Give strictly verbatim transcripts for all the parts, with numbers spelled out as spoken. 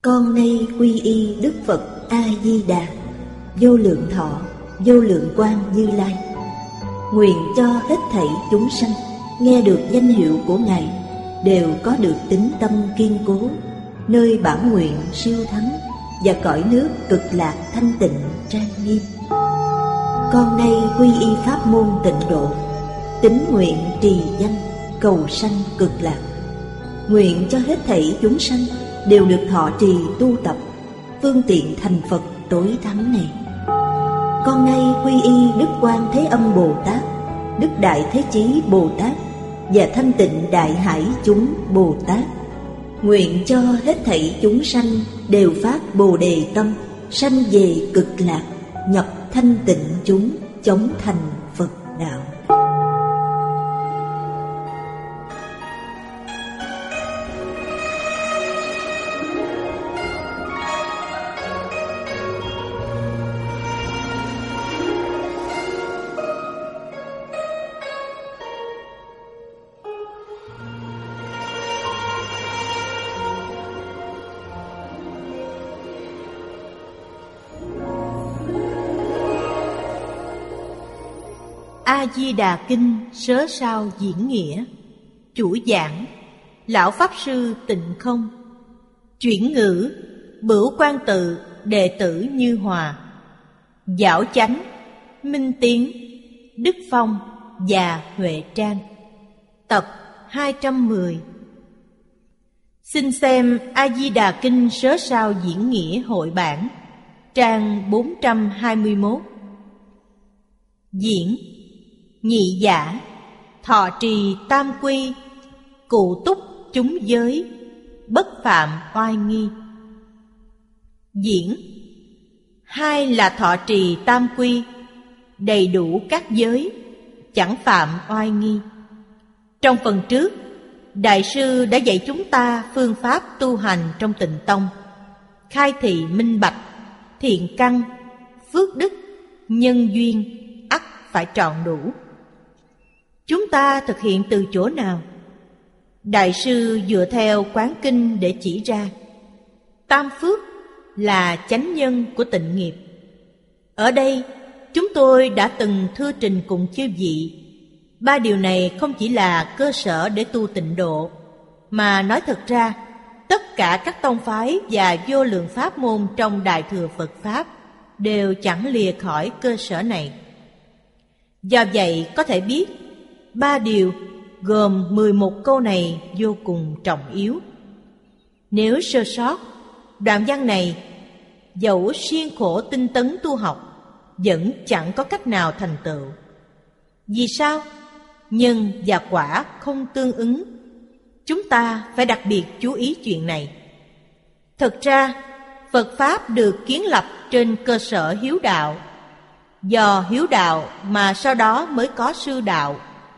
Con nay quy y Đức Phật A-di-đà, vô lượng thọ, vô lượng quang Như Lai. Nguyện cho hết thảy chúng sanh nghe được danh hiệu của Ngài đều có được tín tâm kiên cố, nơi bản nguyện siêu thắng và cõi nước cực lạc thanh tịnh trang nghiêm. Con nay quy y pháp môn Tịnh Độ, tín nguyện trì danh cầu sanh cực lạc. Nguyện cho hết thảy chúng sanh đều được thọ trì tu tập phương tiện thành Phật tối thắng này. Con nay quy y Đức Quan Thế Âm Bồ Tát, Đức Đại Thế Chí Bồ Tát và Thanh Tịnh Đại Hải chúng Bồ Tát. Nguyện cho hết thảy chúng sanh đều phát Bồ Đề tâm, sanh về cực lạc, nhập thanh tịnh chúng, chóng thành Phật đạo. A-di-đà Kinh Sớ Sao Diễn Nghĩa. Chủ giảng Lão Pháp Sư Tịnh Không. Chuyển ngữ Bửu Quan Tự đệ tử Như Hòa. Giảo Chánh Minh Tiến, Đức Phong và Huệ Trang. Tập hai trăm mười. Xin xem A-di-đà Kinh Sớ Sao Diễn Nghĩa hội bản, trang bốn trăm hai mươi mốt. Diễn nhị giả, thọ trì tam quy, cụ túc chúng giới, bất phạm oai nghi. Diễn hai là thọ trì tam quy, đầy đủ các giới, chẳng phạm oai nghi. Trong phần trước, Đại sư đã dạy chúng ta phương pháp tu hành trong Tịnh Tông, khai thị minh bạch, thiện căn, phước đức, nhân duyên ắt phải trọn đủ. Chúng ta thực hiện từ chỗ nào? Đại sư dựa theo Quán Kinh để chỉ ra. Tam phước là chánh nhân của tịnh nghiệp. Ở đây, chúng tôi đã từng thưa trình cùng chư vị. Ba điều này không chỉ là cơ sở để tu tịnh độ, mà nói thật ra, tất cả các tông phái và vô lượng pháp môn trong Đại Thừa Phật Pháp đều chẳng lìa khỏi cơ sở này. Do vậy có thể biết, ba điều gồm mười một câu này vô cùng trọng yếu. Nếu sơ sót đoạn văn này, dẫu siêng khổ tinh tấn tu học, vẫn chẳng có cách nào thành tựu. Vì sao? Nhân và quả không tương ứng. Chúng ta phải đặc biệt chú ý chuyện này. Thực ra, Phật Pháp được kiến lập trên cơ sở hiếu đạo. Do hiếu đạo mà sau đó mới có sư đạo.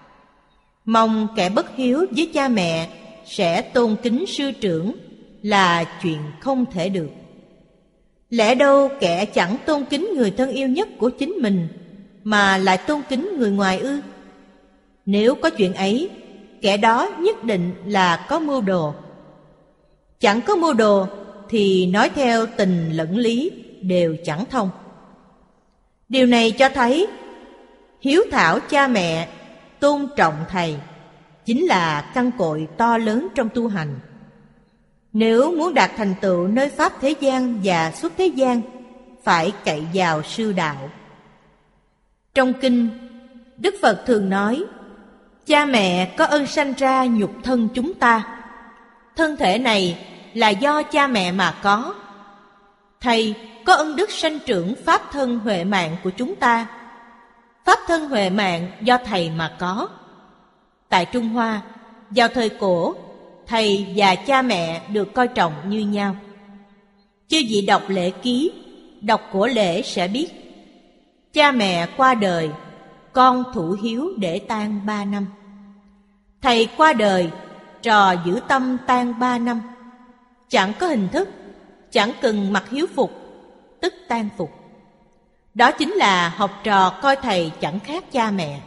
Mong kẻ bất hiếu với cha mẹ sẽ tôn kính sư trưởng là chuyện không thể được. Lẽ đâu kẻ chẳng tôn kính người thân yêu nhất của chính mình mà lại tôn kính người ngoài ư? Nếu có chuyện ấy, kẻ đó nhất định là có mưu đồ. Chẳng có mưu đồ thì nói theo tình lẫn lý đều chẳng thông. Điều này cho thấy hiếu thảo cha mẹ, tôn trọng thầy chính là căn cội to lớn trong tu hành. Nếu muốn đạt thành tựu nơi pháp thế gian và xuất thế gian, phải cậy vào sư đạo. Trong kinh, Đức Phật thường nói, cha mẹ có ơn sanh ra nhục thân chúng ta. Thân thể này là do cha mẹ mà có. Thầy có ân đức sanh trưởng pháp thân huệ mạng của chúng ta. Pháp thân huệ mạng do thầy mà có. Tại Trung Hoa, vào thời cổ, thầy và cha mẹ được coi trọng như nhau. Chư vị đọc lễ ký, đọc cổ lễ sẽ biết. Cha mẹ qua đời, con thủ hiếu để tang ba năm. Thầy qua đời, trò giữ tâm tang ba năm. Chẳng có hình thức, chẳng cần mặc hiếu phục, tức tang phục. Đó chính là học trò coi thầy chẳng khác cha mẹ.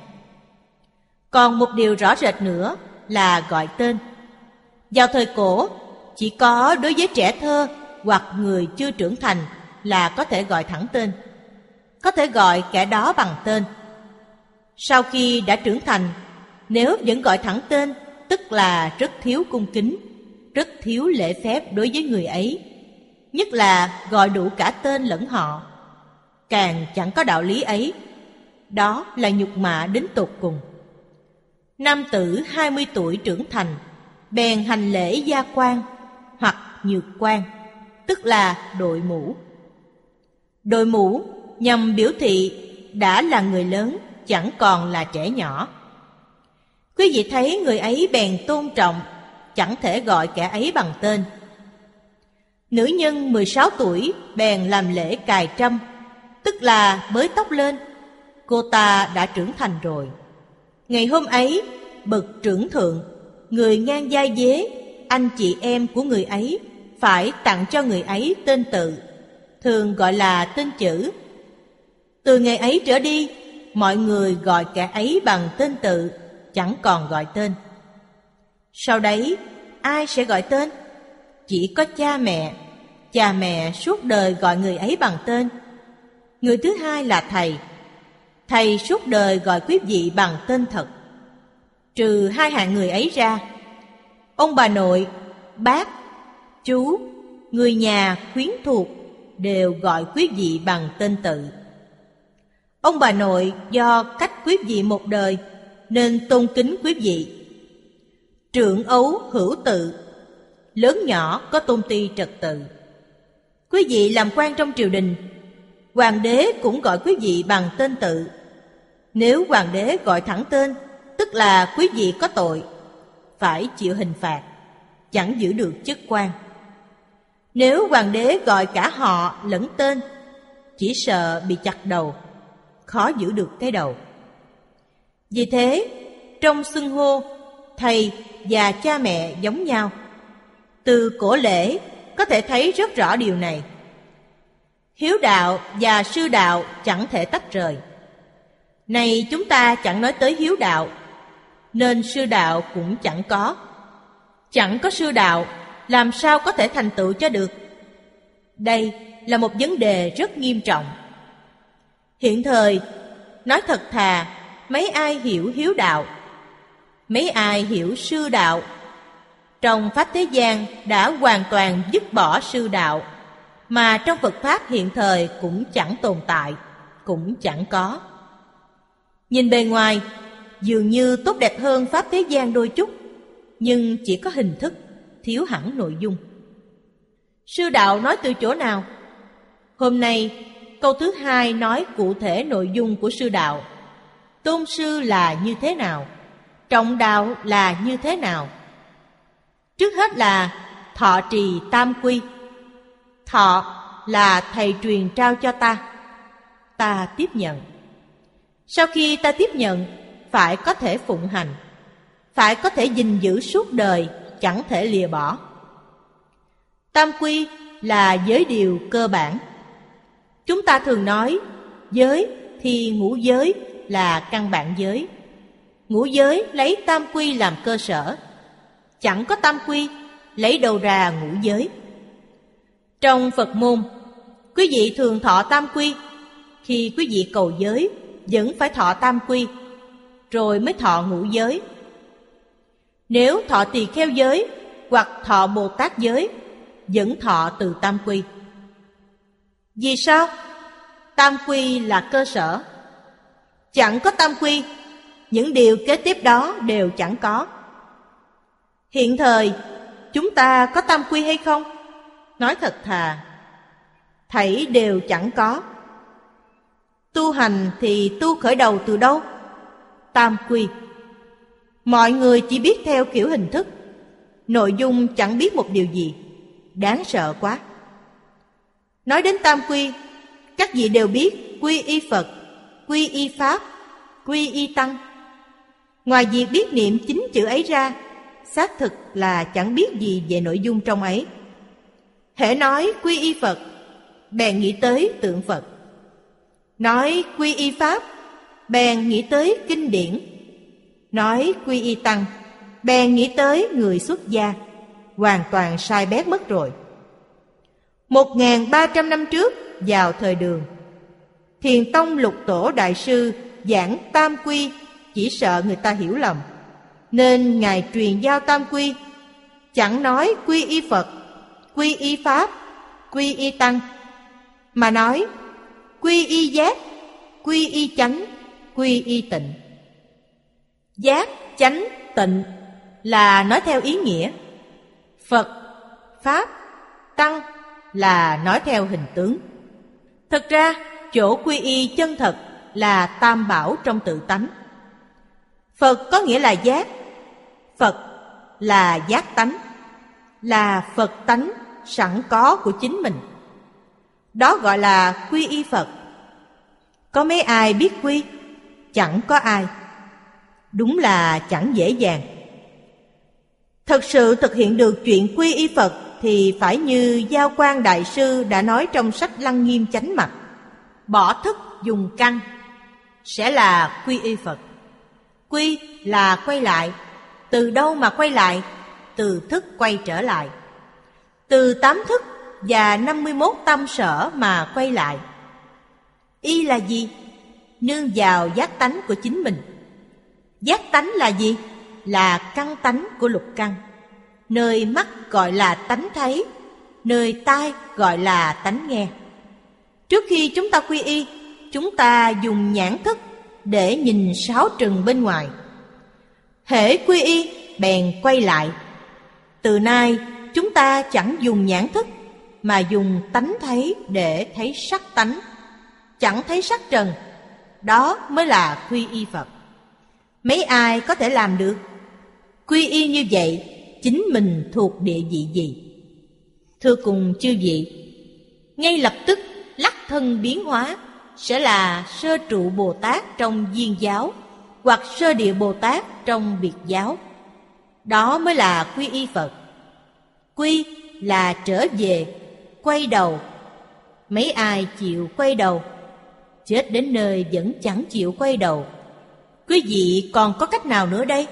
Còn một điều rõ rệt nữa là gọi tên. Vào thời cổ, chỉ có đối với trẻ thơ hoặc người chưa trưởng thành là có thể gọi thẳng tên. Có thể gọi kẻ đó bằng tên. Sau khi đã trưởng thành, nếu vẫn gọi thẳng tên, tức là rất thiếu cung kính, rất thiếu lễ phép đối với người ấy, nhất là gọi đủ cả tên lẫn họ. Càng chẳng có đạo lý ấy. Đó là nhục mạ đến tột cùng. Nam tử hai mươi tuổi trưởng thành, bèn hành lễ gia quan hoặc nhược quan, tức là đội mũ. Đội mũ nhằm biểu thị đã là người lớn, chẳng còn là trẻ nhỏ. Quý vị thấy người ấy bèn tôn trọng, chẳng thể gọi kẻ ấy bằng tên. Nữ nhân mười sáu tuổi bèn làm lễ cài trâm, tức là bới tóc lên. Cô ta đã trưởng thành rồi. Ngày hôm ấy, bậc trưởng thượng, người ngang vai vế, anh chị em của người ấy phải tặng cho người ấy tên tự, thường gọi là tên chữ. Từ ngày ấy trở đi, mọi người gọi kẻ ấy bằng tên tự, chẳng còn gọi tên. Sau đấy, ai sẽ gọi tên? Chỉ có cha mẹ. Cha mẹ suốt đời gọi người ấy bằng tên. Người thứ hai là thầy. Thầy suốt đời gọi quý vị bằng tên thật. Trừ hai hạng người ấy ra, ông bà nội, bác, chú, người nhà, quyến thuộc đều gọi quý vị bằng tên tự. Ông bà nội do cách quý vị một đời nên tôn kính quý vị. Trưởng ấu hữu tự, lớn nhỏ có tôn ti trật tự. Quý vị làm quan trong triều đình, hoàng đế cũng gọi quý vị bằng tên tự. Nếu hoàng đế gọi thẳng tên, tức là quý vị có tội, phải chịu hình phạt, chẳng giữ được chức quan. Nếu hoàng đế gọi cả họ lẫn tên, chỉ sợ bị chặt đầu, khó giữ được cái đầu. Vì thế, trong xưng hô, thầy và cha mẹ giống nhau. Từ cổ lễ có thể thấy rất rõ điều này. Hiếu đạo và sư đạo chẳng thể tách rời. Này chúng ta chẳng nói tới hiếu đạo, nên sư đạo cũng chẳng có. Chẳng có sư đạo, làm sao có thể thành tựu cho được? Đây là một vấn đề rất nghiêm trọng. Hiện thời, nói thật thà, mấy ai hiểu hiếu đạo? Mấy ai hiểu sư đạo? Trong Pháp thế gian đã hoàn toàn dứt bỏ sư đạo, mà trong Phật Pháp hiện thời cũng chẳng tồn tại, cũng chẳng có. Nhìn bề ngoài, dường như tốt đẹp hơn Pháp thế gian đôi chút, nhưng chỉ có hình thức, thiếu hẳn nội dung. Sư đạo nói từ chỗ nào? Hôm nay, câu thứ hai nói cụ thể nội dung của sư đạo. Tôn sư là như thế nào? Trọng đạo là như thế nào? Trước hết là thọ trì tam quy. Thọ là thầy truyền trao cho ta, ta tiếp nhận. Sau khi ta tiếp nhận, phải có thể phụng hành, phải có thể gìn giữ suốt đời, chẳng thể lìa bỏ. Tam quy là giới điều cơ bản. Chúng ta thường nói giới thì ngũ giới là căn bản giới. Ngũ giới lấy tam quy làm cơ sở. Chẳng có tam quy, lấy đâu ra ngũ giới? Trong Phật môn, quý vị thường thọ tam quy. Khi quý vị cầu giới, vẫn phải thọ tam quy, rồi mới thọ ngũ giới. Nếu thọ tỳ kheo giới hoặc thọ Bồ Tát giới, vẫn thọ từ tam quy. Vì sao? Tam quy là cơ sở. Chẳng có tam quy, những điều kế tiếp đó đều chẳng có. Hiện thời, chúng ta có tam quy hay không? Nói thật thà, thảy đều chẳng có. Tu hành thì tu khởi đầu từ đâu? Tam quy. Mọi người chỉ biết theo kiểu hình thức, nội dung chẳng biết một điều gì. Đáng sợ quá. Nói đến tam quy, các vị đều biết quy y Phật, quy y Pháp, quy y Tăng. Ngoài việc biết niệm chín chữ ấy ra, xác thực là chẳng biết gì về nội dung trong ấy. Hễ nói quy y Phật, bèn nghĩ tới tượng Phật. Nói quy y Pháp, bèn nghĩ tới kinh điển. Nói quy y Tăng, bèn nghĩ tới người xuất gia. Hoàn toàn sai bét mất rồi. Một nghìn ba trăm năm trước, vào thời Đường, Thiền Tông Lục Tổ Đại Sư giảng Tam Quy, chỉ sợ người ta hiểu lầm, nên Ngài truyền giao Tam Quy, chẳng nói quy y Phật, quy y Pháp, quy y Tăng, mà nói quy y giác, quy y chánh, quy y tịnh. Giác, chánh, tịnh là nói theo ý nghĩa. Phật, Pháp, Tăng là nói theo hình tướng. Thực ra, chỗ quy y chân thật là tam bảo trong tự tánh. Phật có nghĩa là giác. Phật là giác tánh, là Phật tánh sẵn có của chính mình. Đó gọi là quy y Phật. Có mấy ai biết quy? Chẳng có ai. Đúng là chẳng dễ dàng. Thật sự thực hiện được chuyện quy y Phật thì phải như Giao Quang Đại Sư đã nói trong sách Lăng Nghiêm Chánh Mạch: bỏ thức dùng căn sẽ là quy y Phật. Quy là quay lại. Từ đâu mà quay lại? Từ thức quay trở lại. Từ tám thức và năm mươi mốt tâm sở mà quay lại. Y là gì? Nương vào giác tánh của chính mình. Giác tánh là gì? Là căn tánh của lục căn. Nơi mắt gọi là tánh thấy, nơi tai gọi là tánh nghe. Trước khi chúng ta quy y, chúng ta dùng nhãn thức để nhìn sáu trần bên ngoài. Hễ quy y, bèn quay lại. Từ nay, chúng ta chẳng dùng nhãn thức, mà dùng tánh thấy để thấy sắc tánh, chẳng thấy sắc trần. Đó mới là quy y Phật. Mấy ai có thể làm được? Quy y như vậy, chính mình thuộc địa vị gì? Thưa cùng chư vị, ngay lập tức lắc thân biến hóa sẽ là sơ trụ Bồ Tát trong Viên giáo, hoặc sơ địa Bồ Tát trong Biệt giáo. Đó mới là quy y Phật. Quy là trở về, quay đầu. Mấy ai chịu quay đầu? Chết đến nơi vẫn chẳng chịu quay đầu. Quý vị còn có cách nào nữa đây?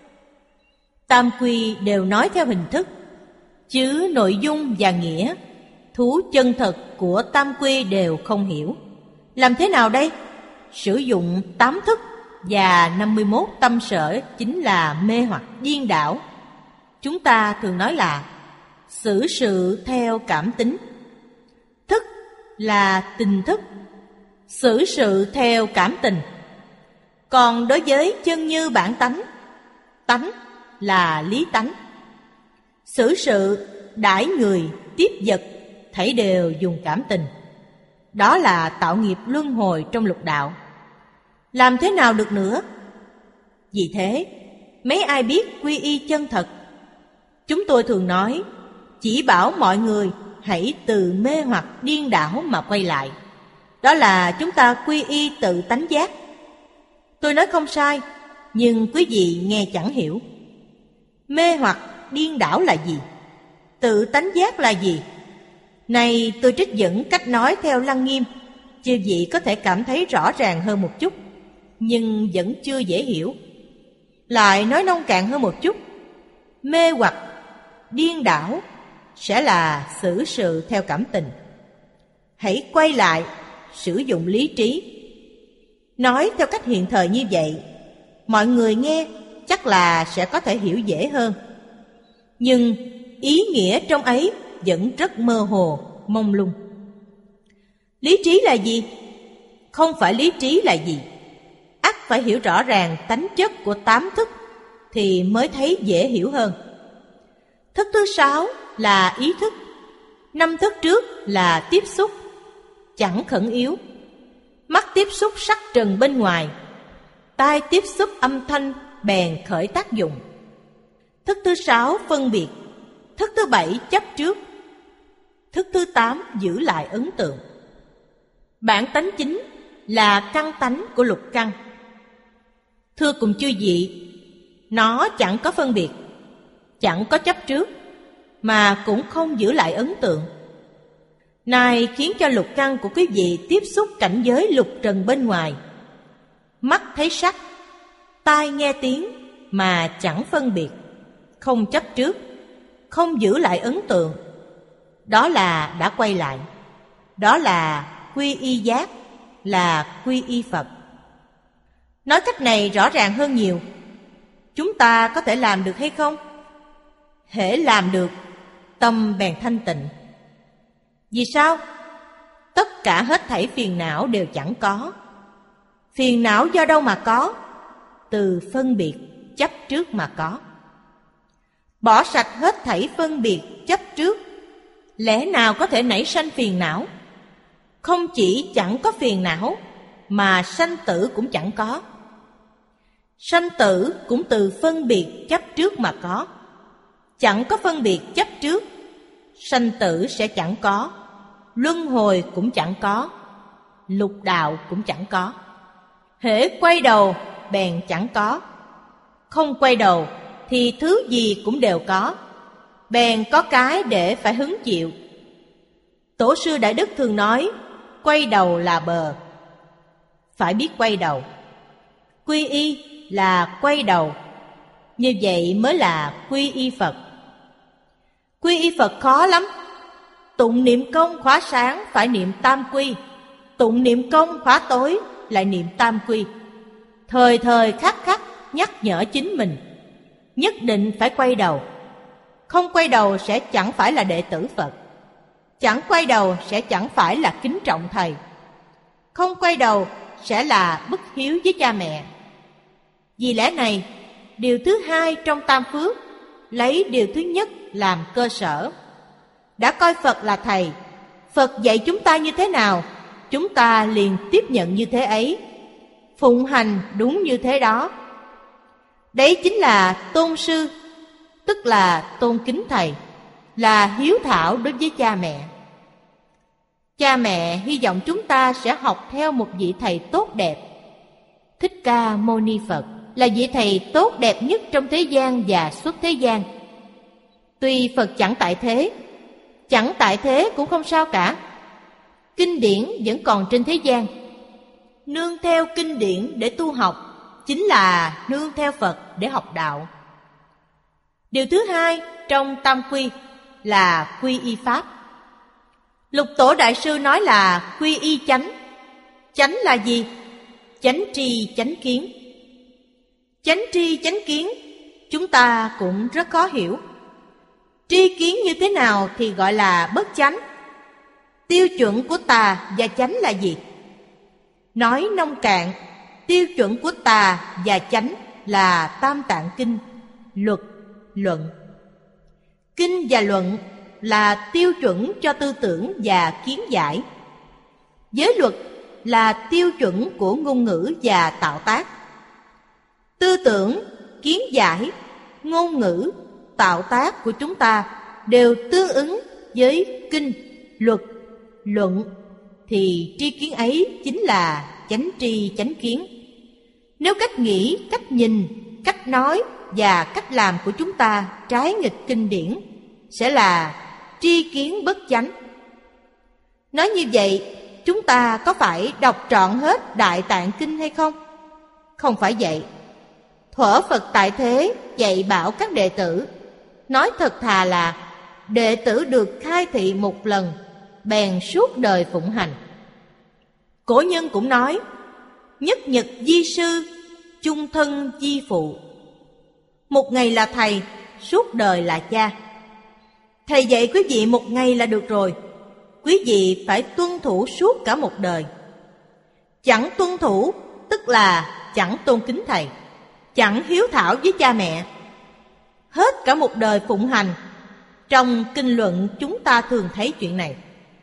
Tam quy đều nói theo hình thức, chứ nội dung và nghĩa, thú chân thật của tam quy đều không hiểu. Làm thế nào đây? Sử dụng tám thức và năm mươi mốt tâm sở chính là mê hoặc điên đảo. Chúng ta thường nói là xử sự theo cảm tính. Thức là tình thức, xử sự theo cảm tình. Còn đối với chân như bản tánh, tánh là lý tánh. Xử sự, đãi người, tiếp vật, thảy đều dùng cảm tình. Đó là tạo nghiệp luân hồi trong lục đạo. Làm thế nào được nữa? Vì thế, mấy ai biết quy y chân thật? Chúng tôi thường nói, chỉ bảo mọi người hãy từ mê hoặc điên đảo mà quay lại. Đó là chúng ta quy y tự tánh giác. Tôi nói không sai, nhưng quý vị nghe chẳng hiểu. Mê hoặc điên đảo là gì? Tự tánh giác là gì? Này tôi trích dẫn cách nói theo Lăng Nghiêm, chư vị có thể cảm thấy rõ ràng hơn một chút, nhưng vẫn chưa dễ hiểu. Lại nói nông cạn hơn một chút. Mê hoặc, điên đảo sẽ là xử sự theo cảm tình. Hãy quay lại, sử dụng lý trí. Nói theo cách hiện thời như vậy, mọi người nghe chắc là sẽ có thể hiểu dễ hơn. Nhưng ý nghĩa trong ấy vẫn rất mơ hồ, mông lung. Lý trí là gì? Không phải lý trí là gì. Ắt phải hiểu rõ ràng tánh chất của tám thức thì mới thấy dễ hiểu hơn. Thức thứ sáu là ý thức. Năm thức trước là tiếp xúc, chẳng khẩn yếu. Mắt tiếp xúc sắc trần bên ngoài, tai tiếp xúc âm thanh bèn khởi tác dụng. Thức thứ sáu phân biệt. Thức thứ bảy chấp trước. Thức thứ tám giữ lại ấn tượng. Bản tánh chính là căn tánh của lục căn. Thưa cùng chư vị, nó chẳng có phân biệt, chẳng có chấp trước, mà cũng không giữ lại ấn tượng. Này khiến cho lục căn của quý vị tiếp xúc cảnh giới lục trần bên ngoài. Mắt thấy sắc, tai nghe tiếng mà chẳng phân biệt, không chấp trước, không giữ lại ấn tượng. đó là đã quay lại. Đó là quy y giác, là quy y Phật. Nói cách này rõ ràng hơn nhiều. Chúng ta có thể làm được hay không? Hễ làm được, tâm bèn thanh tịnh. Vì sao? Tất cả hết thảy phiền não đều chẳng có. Phiền não do đâu mà có? Từ phân biệt, chấp trước mà có. Bỏ sạch hết thảy phân biệt, chấp trước, lẽ nào có thể nảy sanh phiền não? Không chỉ chẳng có phiền não, mà sanh tử cũng chẳng có. Sanh tử cũng từ phân biệt chấp trước mà có. Chẳng có phân biệt chấp trước, sanh tử sẽ chẳng có. Luân hồi cũng chẳng có, lục đạo cũng chẳng có. Hễ quay đầu bèn chẳng có. Không quay đầu thì thứ gì cũng đều có, bèn có cái để phải hứng chịu. Tổ sư Đại Đức thường nói, quay đầu là bờ. Phải biết quay đầu. Quy y là quay đầu, như vậy mới là quy y Phật. Quy y Phật khó lắm. Tụng niệm công khóa sáng phải niệm tam quy, tụng niệm công khóa tối lại niệm tam quy. Thời thời khắc khắc nhắc nhở chính mình, nhất định phải quay đầu. Không quay đầu sẽ chẳng phải là đệ tử Phật. Chẳng quay đầu sẽ chẳng phải là kính trọng thầy. Không quay đầu sẽ là bất hiếu với cha mẹ. Vì lẽ này, điều thứ hai trong tam phước lấy điều thứ nhất làm cơ sở. Đã coi Phật là thầy, Phật dạy chúng ta như thế nào, chúng ta liền tiếp nhận như thế ấy, phụng hành đúng như thế đó. Đấy chính là tôn sư, tức là tôn kính thầy, là hiếu thảo đối với cha mẹ. Cha mẹ hy vọng chúng ta sẽ học theo một vị thầy tốt đẹp. Thích Ca Mâu Ni Phật là vị thầy tốt đẹp nhất trong thế gian và xuất thế gian. Tuy Phật chẳng tại thế, chẳng tại thế cũng không sao cả. Kinh điển vẫn còn trên thế gian. Nương theo kinh điển để tu học chính là nương theo Phật để học đạo. Điều thứ hai trong tam quy là quy y Pháp. Lục Tổ Đại Sư nói là quy y chánh. Chánh là gì? Chánh tri chánh kiến. Chánh tri chánh kiến chúng ta cũng rất khó hiểu. Tri kiến như thế nào thì gọi là bất chánh? Tiêu chuẩn của tà và chánh là gì? Nói nông cạn, tiêu chuẩn của tà và chánh là Tam Tạng Kinh, luật, luận. Kinh và luận là tiêu chuẩn cho tư tưởng và kiến giải. Giới luật là tiêu chuẩn của ngôn ngữ và tạo tác. Tư tưởng, kiến giải, ngôn ngữ, tạo tác của chúng ta đều tương ứng với kinh, luật, luận, thì tri kiến ấy chính là chánh tri chánh kiến. Nếu cách nghĩ, cách nhìn, cách nói và cách làm của chúng ta trái nghịch kinh điển, sẽ là tri kiến bất chánh. Nói như vậy, chúng ta có phải đọc trọn hết Đại Tạng Kinh hay không? Không phải vậy. Thuở Phật tại thế dạy bảo các đệ tử, nói thật thà là đệ tử được khai thị một lần, bèn suốt đời phụng hành. Cổ nhân cũng nói, nhất nhật di sư, chung thân di phụ. Một ngày là thầy, suốt đời là cha. Thầy dạy quý vị một ngày là được rồi, quý vị phải tuân thủ suốt cả một đời. Chẳng tuân thủ tức là chẳng tôn kính thầy, chẳng hiếu thảo với cha mẹ. Hết cả một đời phụng hành. Trong kinh luận chúng ta thường thấy chuyện này.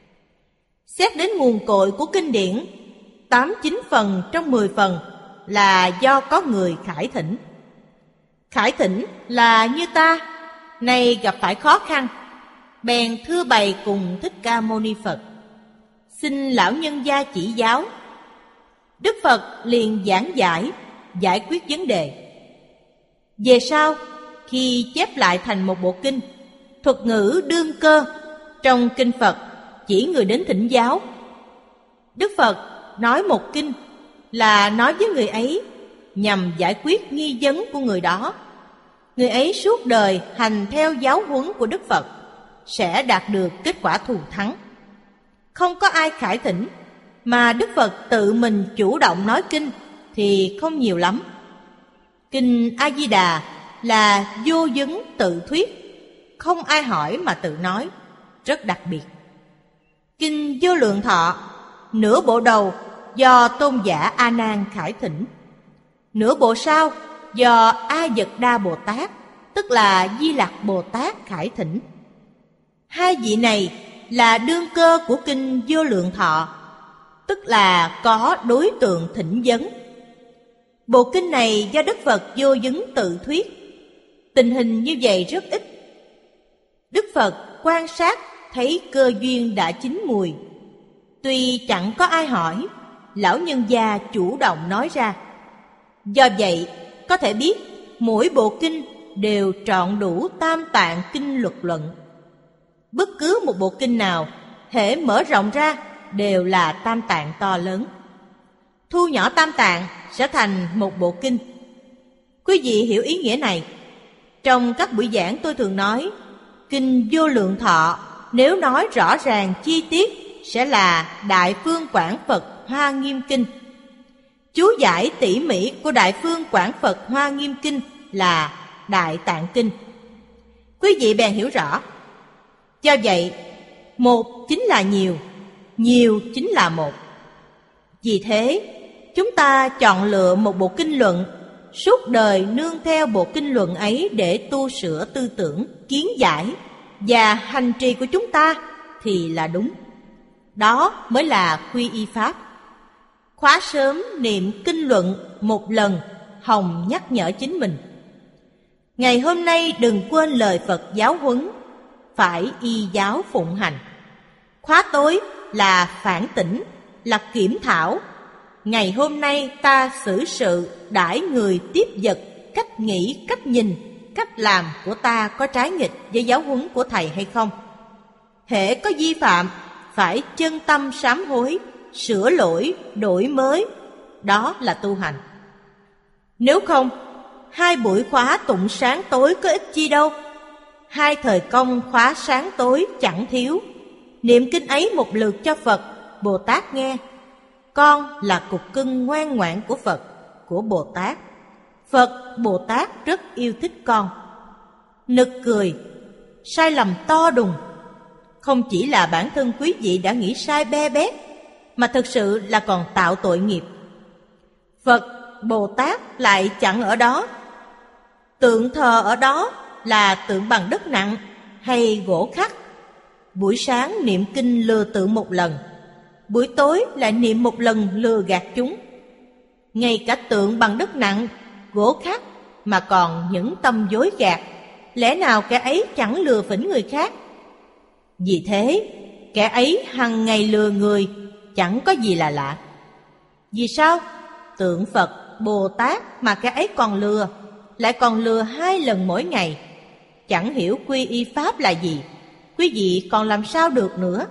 Xét đến nguồn cội của kinh điển, tám chín phần trong mười phần là do có người khải thỉnh. Khải thỉnh là như ta, nay gặp phải khó khăn, bèn thưa bày cùng Thích Ca Mâu Ni Phật, xin lão nhân gia chỉ giáo. Đức Phật liền giảng giải, giải quyết vấn đề. Về sau, khi chép lại thành một bộ kinh, thuật ngữ đương cơ trong kinh Phật chỉ người đến thỉnh giáo. Đức Phật nói một kinh là nói với người ấy nhằm giải quyết nghi vấn của người đó. Người ấy suốt đời hành theo giáo huấn của Đức Phật, sẽ đạt được kết quả thù thắng. Không có ai khải thỉnh, mà Đức Phật tự mình chủ động nói kinh thì không nhiều lắm. Kinh A-di-đà là vô vấn tự thuyết, không ai hỏi mà tự nói, rất đặc biệt. Kinh Vô Lượng Thọ, nửa bộ đầu do Tôn giả A Nan khải thỉnh, nửa bộ sau do A Dật Đa Bồ Tát, tức là Di Lặc Bồ Tát khải thỉnh. Hai vị này là đương cơ của kinh Vô Lượng Thọ, tức là có đối tượng thỉnh vấn. Bộ kinh này do Đức Phật vô vấn tự thuyết. Tình hình như vậy rất ít. Đức Phật quan sát thấy cơ duyên đã chín mùi. Tuy chẳng có ai hỏi, lão nhân gia chủ động nói ra. Do vậy, có thể biết mỗi bộ kinh đều trọn đủ tam tạng kinh luật luận. Bất cứ một bộ kinh nào, hễ mở rộng ra đều là tam tạng to lớn. Thu nhỏ tam tạng sẽ thành một bộ kinh. Quý vị hiểu ý nghĩa này. Trong các buổi giảng tôi thường nói, kinh Vô Lượng Thọ nếu nói rõ ràng chi tiết sẽ là Đại Phương Quảng Phật Hoa Nghiêm Kinh. Chú giải tỉ mỉ của Đại Phương Quảng Phật Hoa Nghiêm Kinh là Đại Tạng Kinh. Quý vị bèn hiểu rõ. Do vậy, một chính là nhiều, nhiều chính là một. Vì thế, chúng ta chọn lựa một bộ kinh luận, suốt đời nương theo bộ kinh luận ấy để tu sửa tư tưởng, kiến giải và hành trì của chúng ta thì là đúng. Đó mới là quy y pháp. Khóa sớm niệm kinh luận một lần, hòng nhắc nhở chính mình. Ngày hôm nay đừng quên lời Phật giáo huấn, phải y giáo phụng hành. Khóa tối là phản tỉnh, là kiểm thảo. Ngày hôm nay ta xử sự đãi người tiếp vật, cách nghĩ, cách nhìn, cách làm của ta có trái nghịch với giáo huấn của thầy hay không? Hễ có vi phạm, phải chân tâm sám hối, sửa lỗi, đổi mới. Đó là tu hành. Nếu không, hai buổi khóa tụng sáng tối có ích chi đâu. Hai thời công khóa sáng tối chẳng thiếu. Niệm kinh ấy một lượt cho Phật, Bồ Tát nghe. Con là cục cưng ngoan ngoãn của Phật, của Bồ Tát. Phật, Bồ Tát rất yêu thích con. Nực cười, sai lầm to đùng. Không chỉ là bản thân quý vị đã nghĩ sai be bét, mà thực sự là còn tạo tội nghiệp. Phật, Bồ Tát lại chẳng ở đó. Tượng thờ ở đó là tượng bằng đất nặng hay gỗ khắc. Buổi sáng niệm kinh lừa tượng một lần, buổi tối lại niệm một lần lừa gạt chúng. Ngay cả tượng bằng đất nặng, gỗ khắc mà còn những tâm dối gạt, lẽ nào kẻ ấy chẳng lừa phỉnh người khác? Vì thế, kẻ ấy hằng ngày lừa người, chẳng có gì là lạ. Vì sao? Tượng Phật, Bồ Tát mà kẻ ấy còn lừa, lại còn lừa hai lần mỗi ngày. Chẳng hiểu quy y pháp là gì, quý vị còn làm sao được nữa?